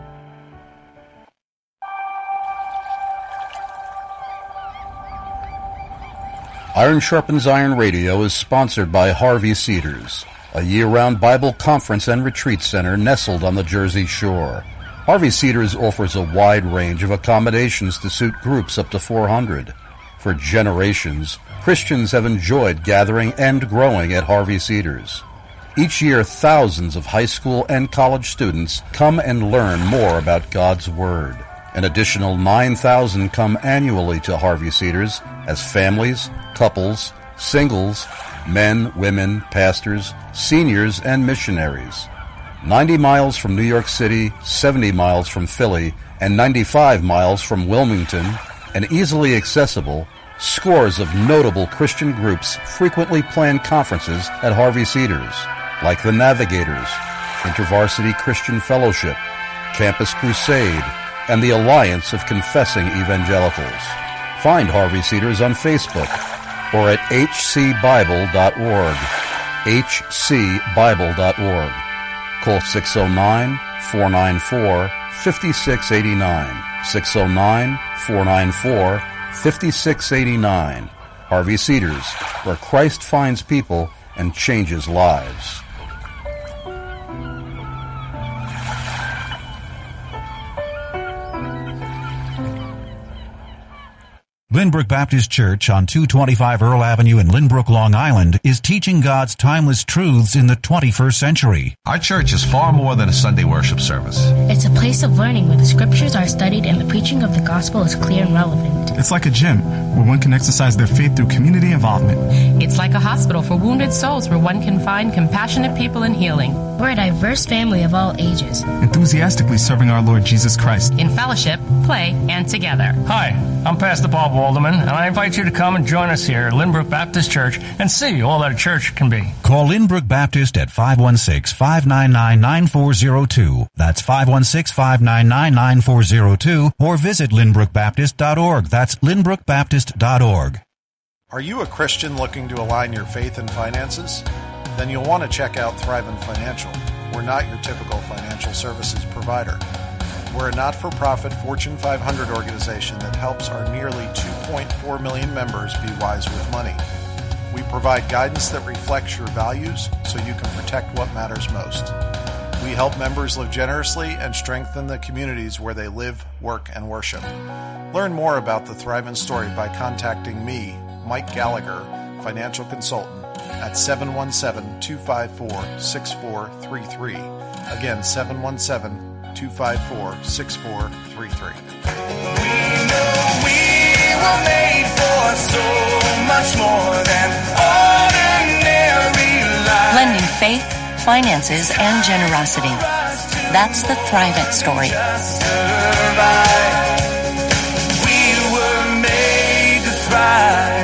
Speaker 2: Iron Sharpens Iron Radio is sponsored by Harvey Cedars, a year-round Bible conference and retreat center nestled on the Jersey Shore. Harvey Cedars offers a wide range of accommodations to suit groups up to 400. For generations, Christians have enjoyed gathering and growing at Harvey Cedars. Each year, thousands of high school and college students come and learn more about God's Word. An additional 9,000 come annually to Harvey Cedars as families, couples, singles, men, women, pastors, seniors, and missionaries. 90 miles from New York City, 70 miles from Philly, and 95 miles from Wilmington, and easily accessible, scores of notable Christian groups frequently plan conferences at Harvey Cedars, like the Navigators, InterVarsity Christian Fellowship, Campus Crusade, and the Alliance of Confessing Evangelicals. Find Harvey Cedars on Facebook or at hcbible.org, hcbible.org. Call 609-494-5689, 609-494-5689. Harvey Cedars, where Christ finds people and changes lives.
Speaker 13: Lynbrook Baptist Church on 225 Earl Avenue in Lynbrook, Long Island is teaching God's timeless truths in the 21st century.
Speaker 14: Our church is far more than a Sunday worship service.
Speaker 15: It's a place of learning where the scriptures are studied and the preaching of the gospel is clear and relevant.
Speaker 16: It's like a gym where one can exercise their faith through community involvement.
Speaker 17: It's like a hospital for wounded souls where one can find compassionate people in healing.
Speaker 15: We're a diverse family of all ages,
Speaker 16: enthusiastically serving our Lord Jesus Christ
Speaker 17: in fellowship, play, and together.
Speaker 18: Hi, I'm Pastor Bob Walderman, and I invite you to come and join us here at Lynbrook Baptist Church and see all that a church can be.
Speaker 13: Call Lynbrook Baptist at 516-599-9402. That's 516-599-9402, or visit lynbrookbaptist.org. That's lynbrookbaptist.org.
Speaker 9: Are you a Christian looking to align your faith and finances? Then you'll want to check out Thrivent Financial. We're not your typical financial services provider. We're a not-for-profit Fortune 500 organization that helps our nearly 2.4 million members be wise with money. We provide guidance that reflects your values so you can protect what matters most. We help members live generously and strengthen the communities where they live, work, and worship. Learn more about the Thrivent story by contacting me, Mike Gallagher, financial consultant, at 717-254-6433. Again, 717-254-6433.
Speaker 10: We know we were made for so much more than ordinary life.
Speaker 11: Blending faith, finances, and generosity. That's the Thrivent story.
Speaker 10: We were made to thrive.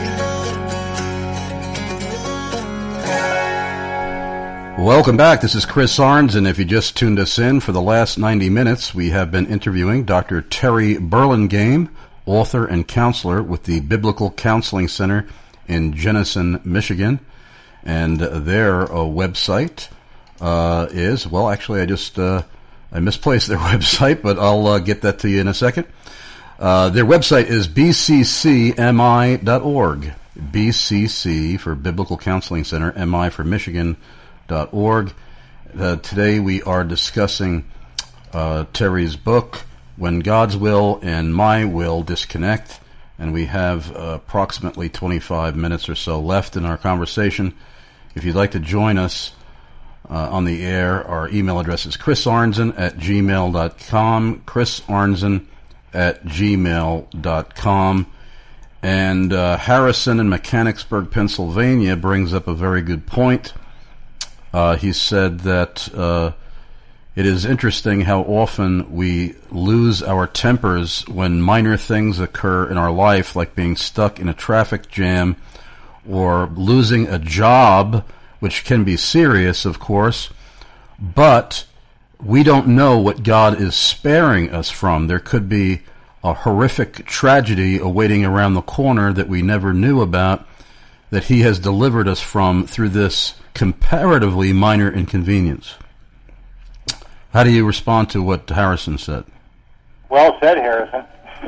Speaker 2: Welcome back. This is Chris Arns, and if you just tuned us in, for the last 90 minutes, we have been interviewing Dr. Terry Burlingame, author and counselor with the Biblical Counseling Center in Jenison, Michigan. And their website is, well, actually, I misplaced their website, but I'll get that to you in a second. Their website is bccmi.org. BCC for Biblical Counseling Center, MI for Michigan.org. Today we are discussing Terry's book, When God's Will and My Will Disconnect, and we have approximately 25 minutes or so left in our conversation. If you'd like to join us on the air, our email address is chrisarnzen@gmail.com, chrisarnzen@gmail.com. And Harrison in Mechanicsburg, Pennsylvania brings up a very good point. He said that it is interesting how often we lose our tempers when minor things occur in our life, like being stuck in a traffic jam or losing a job, which can be serious, of course, but we don't know what God is sparing us from. There could be a horrific tragedy awaiting around the corner that we never knew about, that He has delivered us from through this comparatively minor inconvenience. How do you respond to what Harrison said?
Speaker 3: Well said, Harrison.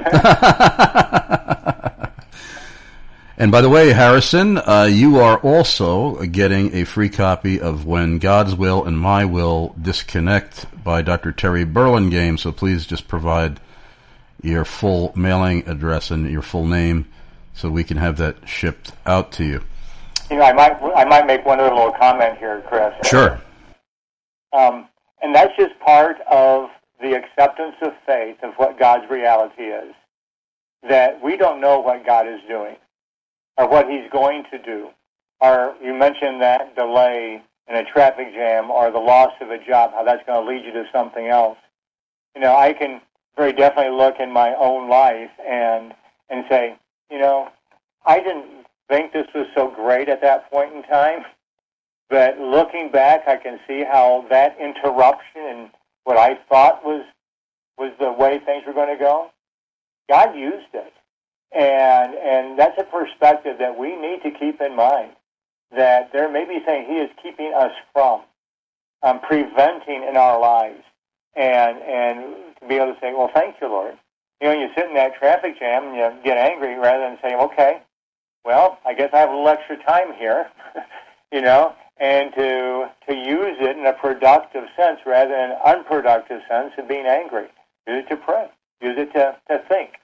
Speaker 2: And by the way, Harrison, you are also getting a free copy of When God's Will and My Will Disconnect by Dr. Terry Burlingame, so please just provide your full mailing address and your full name so we can have that shipped out to you.
Speaker 3: You know, I might make one other little comment here, Chris.
Speaker 2: Sure.
Speaker 3: And that's just part of the acceptance of faith of what God's reality is, that we don't know what God is doing or what He's going to do. Or you mentioned that delay in a traffic jam or the loss of a job, how that's going to lead you to something else. You know, I can very definitely look in my own life and say, you know, I didn't think this was so great at that point in time, but looking back, I can see how that interruption and what I thought was the way things were going to go, God used it. And that's a perspective that we need to keep in mind, that there may be things He is keeping us from, preventing in our lives, and to be able to say, well, thank you, Lord. You know, you sit in that traffic jam and you get angry rather than saying, okay, well, I guess I have a little extra time here, you know, and to use it in a productive sense rather than an unproductive sense of being angry. Use it to pray. Use it to think.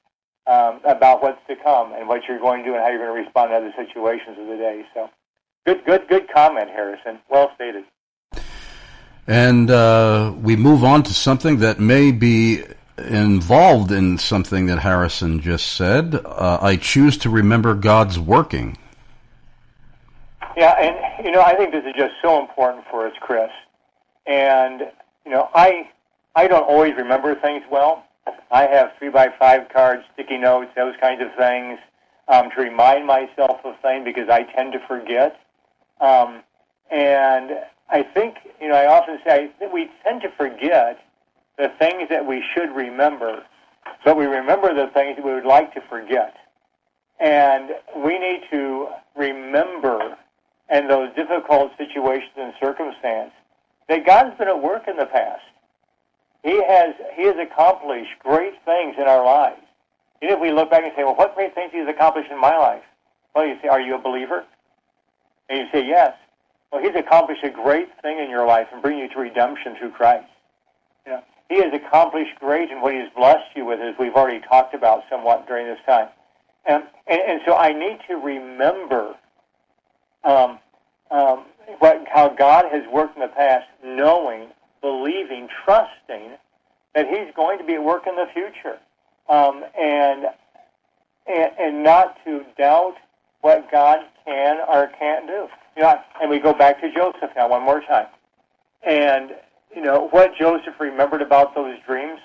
Speaker 3: about what's to come and what you're going to do and how you're going to respond to other situations of the day. So, good comment, Harrison. Well stated.
Speaker 2: And we move on to something that may be involved in something that Harrison just said. I choose to remember God's working.
Speaker 3: Yeah, and, I think this is just so important for us, Chris. And, I don't always remember things well. I have 3x5 cards, sticky notes, those kinds of things, to remind myself of things because I tend to forget. And I think, I often say that we tend to forget the things that we should remember, but we remember the things that we would like to forget. And we need to remember in those difficult situations and circumstances that God's been at work in the past. He has accomplished great things in our lives. And if we look back and say, well, what great things He's accomplished in my life? Well, you say, are you a believer? And you say, yes. Well, He's accomplished a great thing in your life and bring you to redemption through Christ. He has accomplished great in what He has blessed you with, as we've already talked about somewhat during this time. And so I need to remember how God has worked in the past, knowing, believing, trusting that He's going to be at work in the future, and not to doubt what God can or can't do. And we go back to Joseph now one more time. And, what Joseph remembered about those dreams,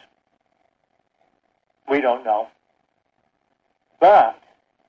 Speaker 3: we don't know. But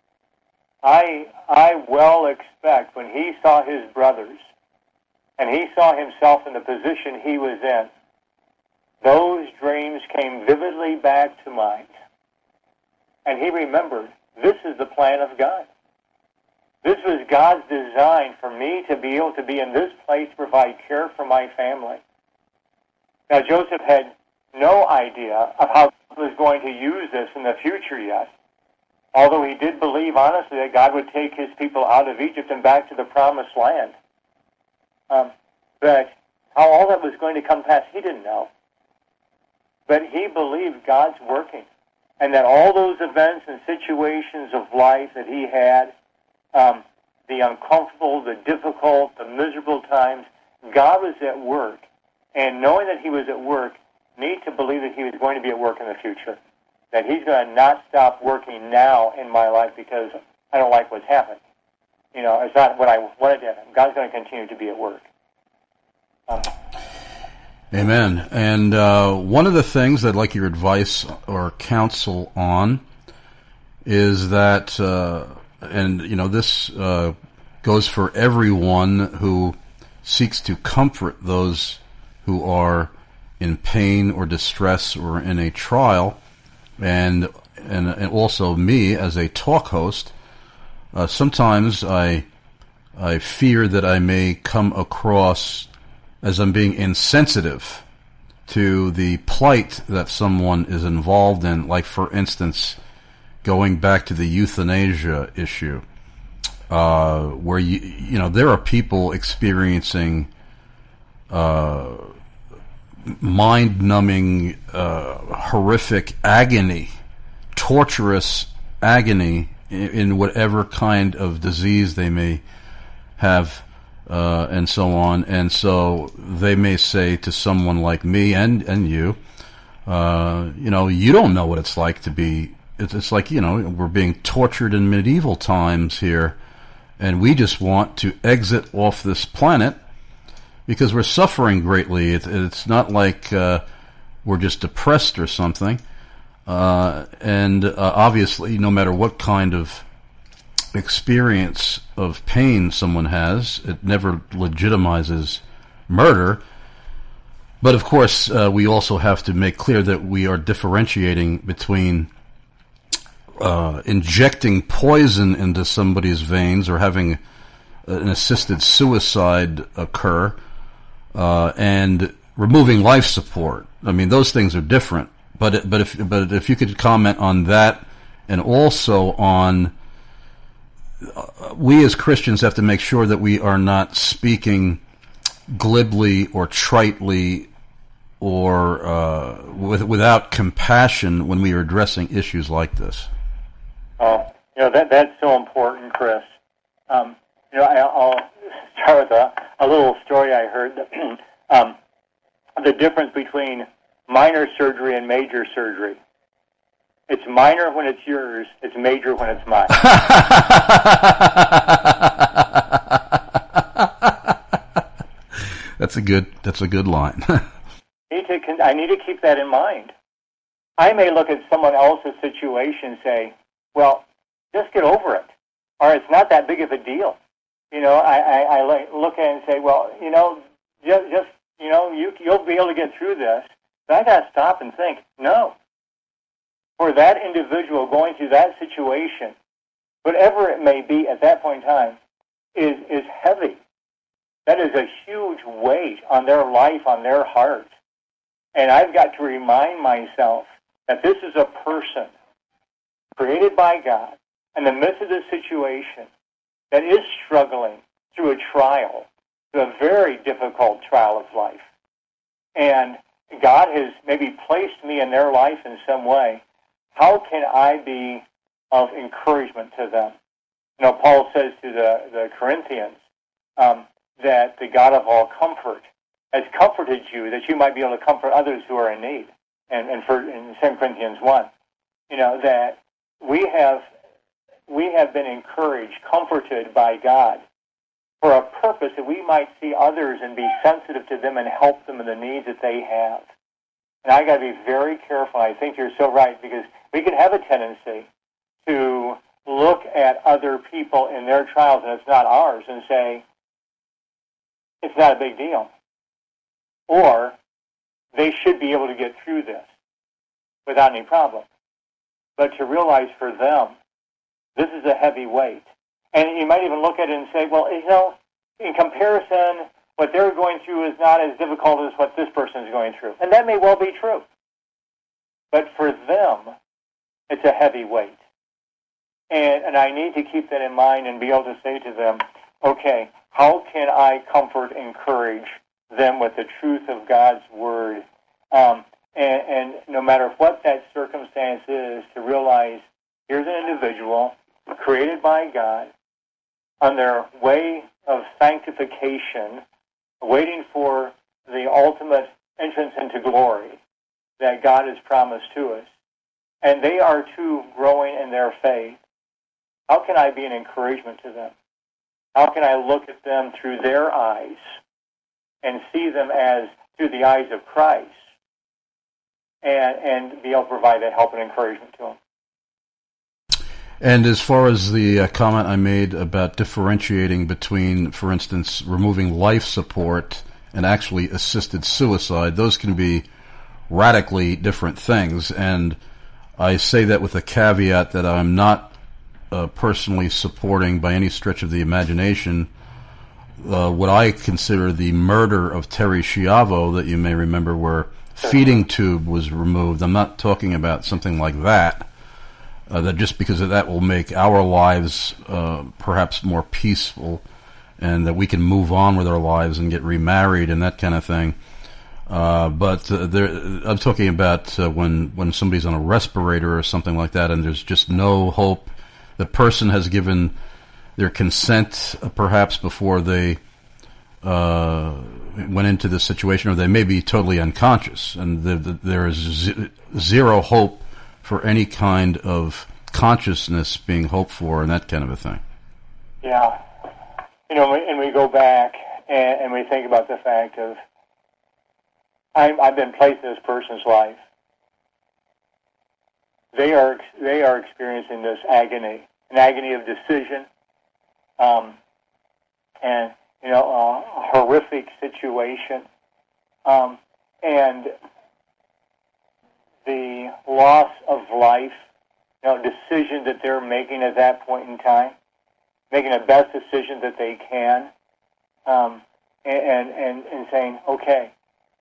Speaker 3: I well expect when he saw his brothers and he saw himself in the position he was in, those dreams came vividly back to mind. And he remembered, this is the plan of God. This was God's design for me to be able to be in this place to provide care for my family. Now, Joseph had no idea of how he was going to use this in the future yet, although he did believe, honestly, that God would take his people out of Egypt and back to the promised land. But how all that was going to come past, he didn't know. But he believed God's working, and that all those events and situations of life that he had, the uncomfortable, the difficult, the miserable times, God was at work. And knowing that he was at work, need to believe that he was going to be at work in the future. That he's going to not stop working now in my life because I don't like what's happened. It's not what I wanted to happen. God's going to continue to be at work.
Speaker 2: Amen. And one of the things I'd like your advice or counsel on is that, this goes for everyone who seeks to comfort those who are in pain or distress or in a trial, and also me as a talk host. Sometimes I fear that I may come across as I'm being insensitive to the plight that someone is involved in, like, for instance, going back to the euthanasia issue, where there are people experiencing mind-numbing, horrific agony, torturous agony in whatever kind of disease they may have, and so on. And so they may say to someone like me and you, you don't know what it's like to be. It's like, we're being tortured in medieval times here, and we just want to exit off this planet because we're suffering greatly. It's not like we're just depressed or something. And obviously, no matter what kind of experience of pain someone has, it never legitimizes murder. But of course, we also have to make clear that we are differentiating between injecting poison into somebody's veins or having an assisted suicide occur, and removing life support. I mean, those things are different. But if you could comment on that, and also on we as Christians have to make sure that we are not speaking glibly or tritely or without compassion when we are addressing issues like this.
Speaker 3: That's so important, Chris. I'll start with a little story I heard. The difference between minor surgery and major surgery. It's minor when it's yours. It's major when it's mine.
Speaker 2: That's a good line.
Speaker 3: I need to keep that in mind. I may look at someone else's situation and say, well, just get over it, or it's not that big of a deal. I look at it and say, well, you'll be able to get through this. But I got to stop and think, no. For that individual going through that situation, whatever it may be at that point in time, is heavy. That is a huge weight on their life, on their heart. And I've got to remind myself that this is a person created by God in the midst of this situation that is struggling through a trial, through a very difficult trial of life. And God has maybe placed me in their life in some way. How can I be of encouragement to them? Paul says to the Corinthians that the God of all comfort has comforted you that you might be able to comfort others who are in need. And in 2 Corinthians 1, that we have been encouraged, comforted by God for a purpose that we might see others and be sensitive to them and help them in the needs that they have. And I got to be very careful. I think you're so right, because we can have a tendency to look at other people in their trials, and it's not ours, and say, it's not a big deal. Or they should be able to get through this without any problem. But to realize for them, this is a heavy weight. And you might even look at it and say, well, in comparison, what they're going through is not as difficult as what this person is going through. And that may well be true. But for them, it's a heavy weight. And I need to keep that in mind and be able to say to them, okay, how can I comfort, encourage them with the truth of God's Word? And no matter what that circumstance is, to realize here's an individual created by God on their way of sanctification, waiting for the ultimate entrance into glory that God has promised to us. And they are too growing in their faith. How can I be an encouragement to them? How can I look at them through their eyes and see them as through the eyes of Christ and be able to provide that help and encouragement to them?
Speaker 2: And as far as the comment I made about differentiating between, for instance, removing life support and actually assisted suicide, those can be radically different things. And I say that with a caveat that I'm not personally supporting by any stretch of the imagination what I consider the murder of Terry Schiavo that you may remember, where feeding tube was removed. I'm not talking about something like that. That just because of that will make our lives perhaps more peaceful, and that we can move on with our lives and get remarried and that kind of thing. But I'm talking about when somebody's on a respirator or something like that, and there's just no hope. The person has given their consent perhaps before they went into this situation, or they may be totally unconscious, and there is zero hope for any kind of consciousness being hoped for and that kind of a thing.
Speaker 3: Yeah. And we go back and we think about the fact of, I've been placed in this person's life. They are experiencing this agony, an agony of decision, and a horrific situation, and the loss of life, decision that they're making at that point in time, making the best decision that they can, and saying, okay,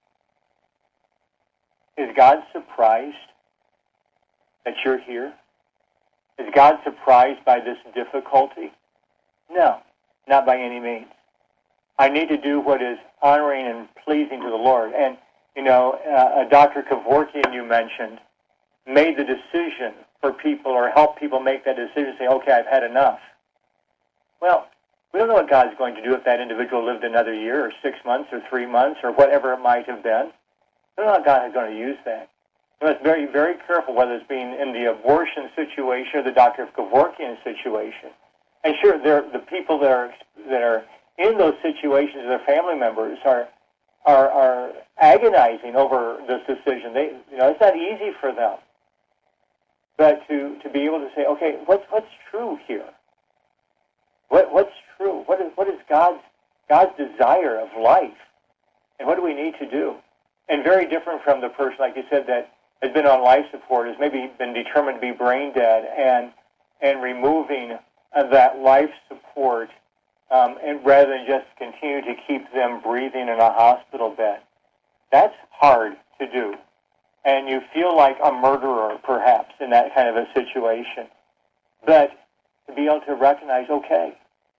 Speaker 3: is God surprised that you're here? Is God surprised by this difficulty? No, not by any means. I need to do what is honoring and pleasing to the Lord. And, Dr. Kevorkian, you mentioned, made the decision for people or help people make that decision, say, okay, I've had enough. Well, we don't know what God's going to do if that individual lived another year or 6 months or 3 months or whatever it might have been. We don't know how God is going to use that. We must be very, very careful whether it's being in the abortion situation or the Dr. Kevorkian situation. And sure, the people that are in those situations, their family members are agonizing over this decision. It's not easy for them. But to be able to say, okay, what's true here? What's true? What is God's desire of life? And what do we need to do? And very different from the person, like you said, that has been on life support, has maybe been determined to be brain dead, and removing that life support, and rather than just continue to keep them breathing in a hospital bed. That's hard to do. And you feel like a murderer, perhaps, in that kind of a situation. But to be able to recognize, okay,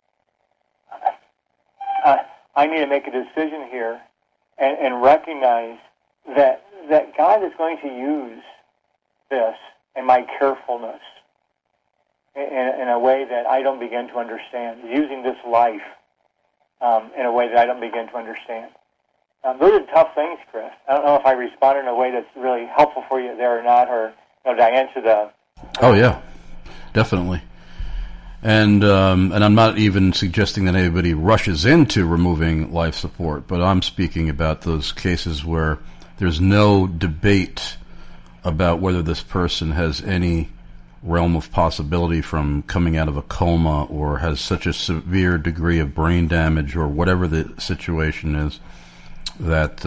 Speaker 3: I need to make a decision here and recognize that God is going to use this and my carefulness in a way that I don't begin to understand, using this life in a way that I don't begin to understand. Those are tough things, Chris. I don't know if I responded in a way that's really helpful for you there or not, or did I answer the...
Speaker 2: Oh, yeah, definitely. And I'm not even suggesting that anybody rushes into removing life support, but I'm speaking about those cases where there's no debate about whether this person has any realm of possibility from coming out of a coma or has such a severe degree of brain damage or whatever the situation is that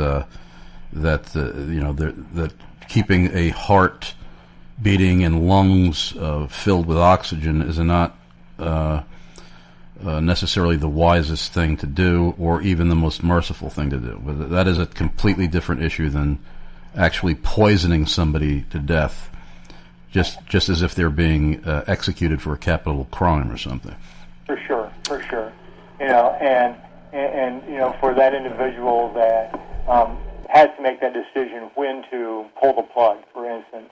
Speaker 2: keeping a heart beating and lungs filled with oxygen is not necessarily the wisest thing to do or even the most merciful thing to do. But that is a completely different issue than actually poisoning somebody to death, just as if they're being executed for a capital crime or something.
Speaker 3: For sure. And for that individual that has to make that decision when to pull the plug, for instance,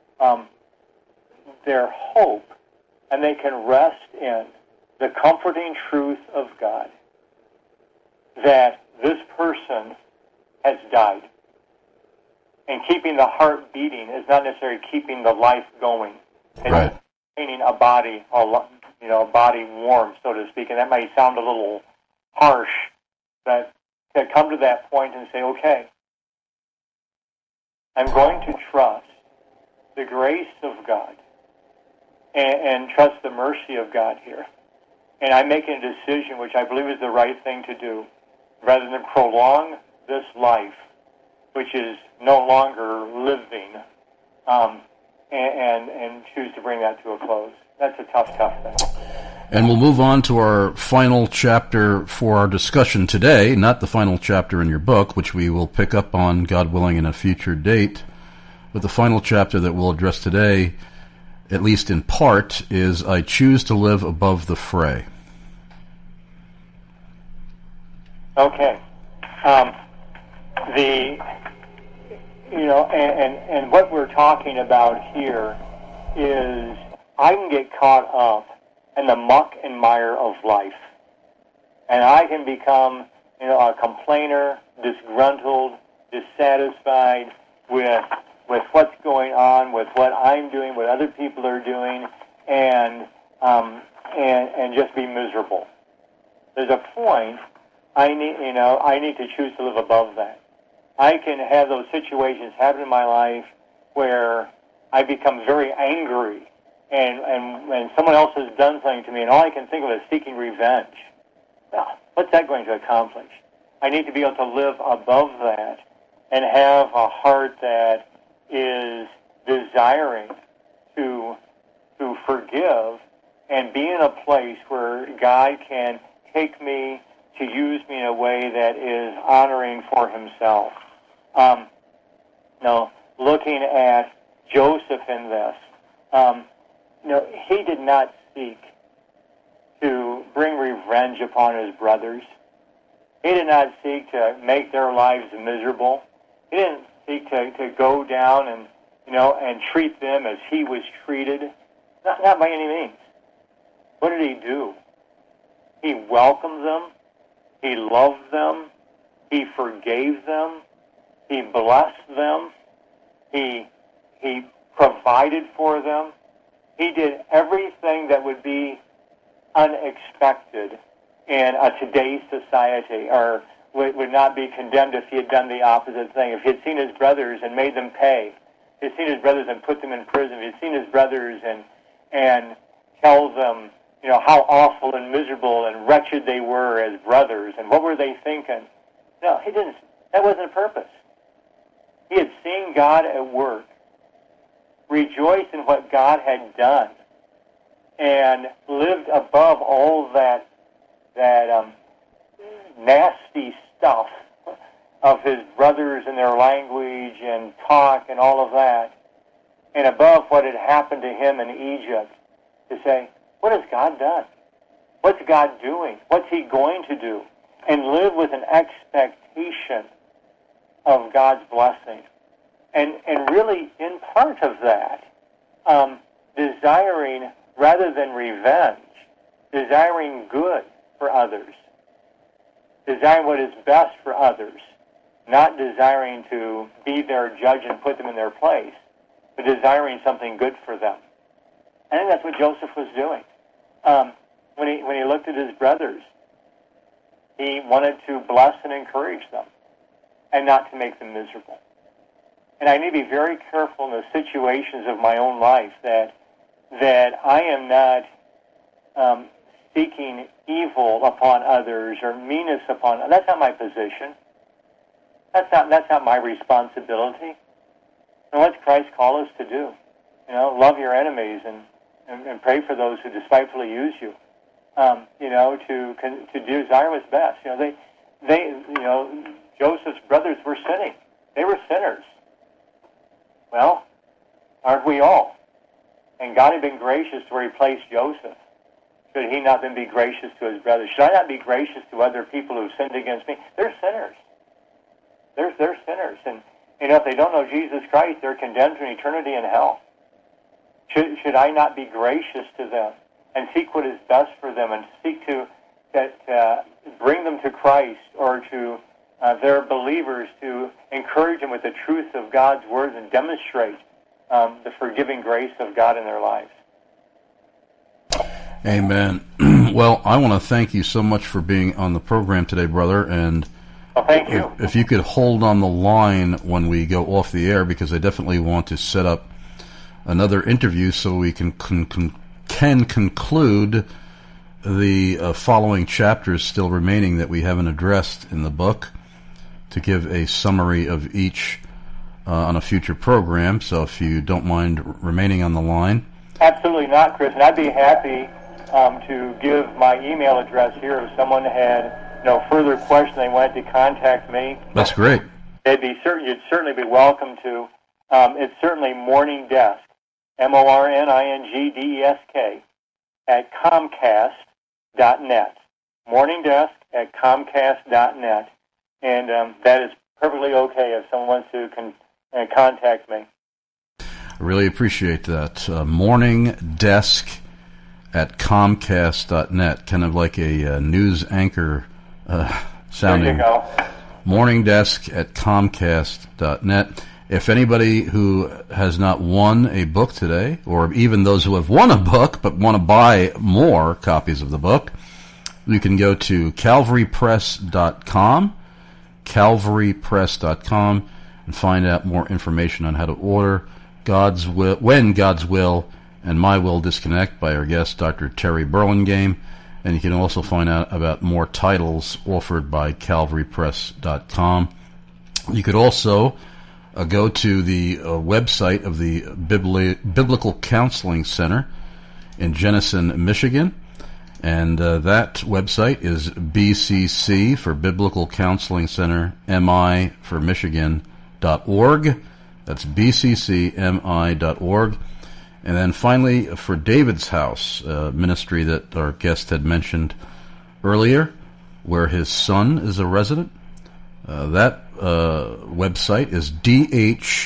Speaker 3: their hope, and they can rest in the comforting truth of God that this person has died. And keeping the heart beating is not necessarily keeping the life going. It's
Speaker 2: right.
Speaker 3: maintaining a body, a body warm, so to speak. And that may sound a little harsh, but to come to that point and say, okay, I'm going to trust the grace of God and trust the mercy of God here. And I'm making a decision which I believe is the right thing to do, rather than prolong this life, which is no longer living, and choose to bring that to a close. That's a tough thing.
Speaker 2: And we'll move on to our final chapter for our discussion today, not the final chapter in your book, which we will pick up on, God willing, in a future date. But the final chapter that we'll address today, at least in part, is I Choose to Live Above the Fray.
Speaker 3: Okay. And what we're talking about here is I can get caught up in the muck and mire of life. And I can become, a complainer, disgruntled, dissatisfied with what's going on, with what I'm doing, what other people are doing, and just be miserable. There's a point I need to choose to live above that. I can have those situations happen in my life where I become very angry and someone else has done something to me, and all I can think of is seeking revenge. What's that going to accomplish? I need to be able to live above that and have a heart that is desiring to forgive and be in a place where God can take me to use me in a way that is honoring for himself. Looking at Joseph in this, he did not seek to bring revenge upon his brothers. He did not seek to make their lives miserable. He didn't seek to go down and and treat them as he was treated? Not by any means. What did he do? He welcomed them. He loved them. He forgave them. He blessed them. He provided for them. He did everything that would be unexpected in today's society, or would not be condemned if he had done the opposite thing. If he had seen his brothers and made them pay, if he had seen his brothers and put them in prison, if he had seen his brothers and tell them, how awful and miserable and wretched they were as brothers, and what were they thinking? No, he didn't. That wasn't a purpose. He had seen God at work, rejoiced in what God had done, and lived above all that nasty stuff of his brothers and their language and talk and all of that, and above what had happened to him in Egypt, to say, what has God done? What's God doing? What's he going to do? And live with an expectation of God's blessing. And really, in part of that, desiring, rather than revenge, desiring good for others, desiring what is best for others, not desiring to be their judge and put them in their place, but desiring something good for them. I think that's what Joseph was doing. When he looked at his brothers, he wanted to bless and encourage them and not to make them miserable. And I need to be very careful in the situations of my own life that I am not seeking evil upon others or meanness upon others. That's not my position. That's not my responsibility. And what's Christ call us to do? Love your enemies and pray for those who despitefully use you. To desire what's best. Joseph's brothers were sinning. They were sinners. Well, aren't we all? And God had been gracious to where he placed Joseph. Should he not then be gracious to his brothers? Should I not be gracious to other people who sinned against me? They're sinners. They're sinners. And if they don't know Jesus Christ, they're condemned to an eternity in hell. Should I not be gracious to them and seek what is best for them and seek to bring them to Christ or to their believers, to encourage them with the truth of God's words and demonstrate the forgiving grace of God in their lives?
Speaker 2: Amen. Well, I want to thank you so much for being on the program today, brother. And
Speaker 3: thank you.
Speaker 2: If you could hold on the line when we go off the air, because I definitely want to set up another interview so we can conclude the following chapters still remaining that we haven't addressed in the book, to give a summary of each on a future program. So if you don't mind remaining on the line.
Speaker 3: Absolutely not, Chris. And I'd be happy to give my email address here if someone had no further question they wanted to contact me.
Speaker 2: That's great.
Speaker 3: You'd certainly be welcome to. It's certainly Morning Desk, MORNINGDESK, at Comcast.net. Morning Desk at Comcast.net. And that is perfectly okay if someone wants to contact me.
Speaker 2: I really appreciate that. Morning Desk at Comcast.net, kind of like a news anchor sounding.
Speaker 3: There you go.
Speaker 2: Morning Desk at Comcast.net. If anybody who has not won a book today, or even those who have won a book but want to buy more copies of the book, you can go to CalvaryPress.com, CalvaryPress.com, and find out more information on how to order God's Will, When God's Will and My Will Disconnect by our guest, Dr. Terry Burlingame. And you can also find out about more titles offered by CalvaryPress.com. You could also go to the website of the Biblical Counseling Center in Jenison, Michigan. And that website is BCC for Biblical Counseling Center, MI for Michigan.org. That's BCCMI.org. And then finally, for David's House, ministry that our guest had mentioned earlier, where his son is a resident, that website is DHPCC,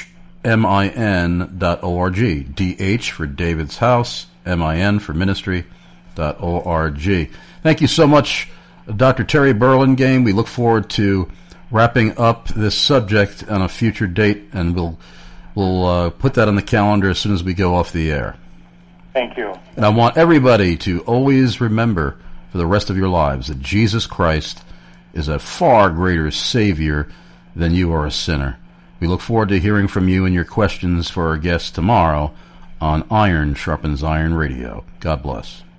Speaker 2: min.org. DH for David's House, MIN for ministry.org. Thank you so much, Dr. Terry Burlingame. We look forward to wrapping up this subject on a future date, and we'll put that on the calendar as soon as we go off the air.
Speaker 3: Thank you.
Speaker 2: And I want everybody to always remember for the rest of your lives that Jesus Christ is a far greater Savior than you are a sinner. We look forward to hearing from you and your questions for our guests tomorrow on Iron Sharpens Iron Radio. God bless.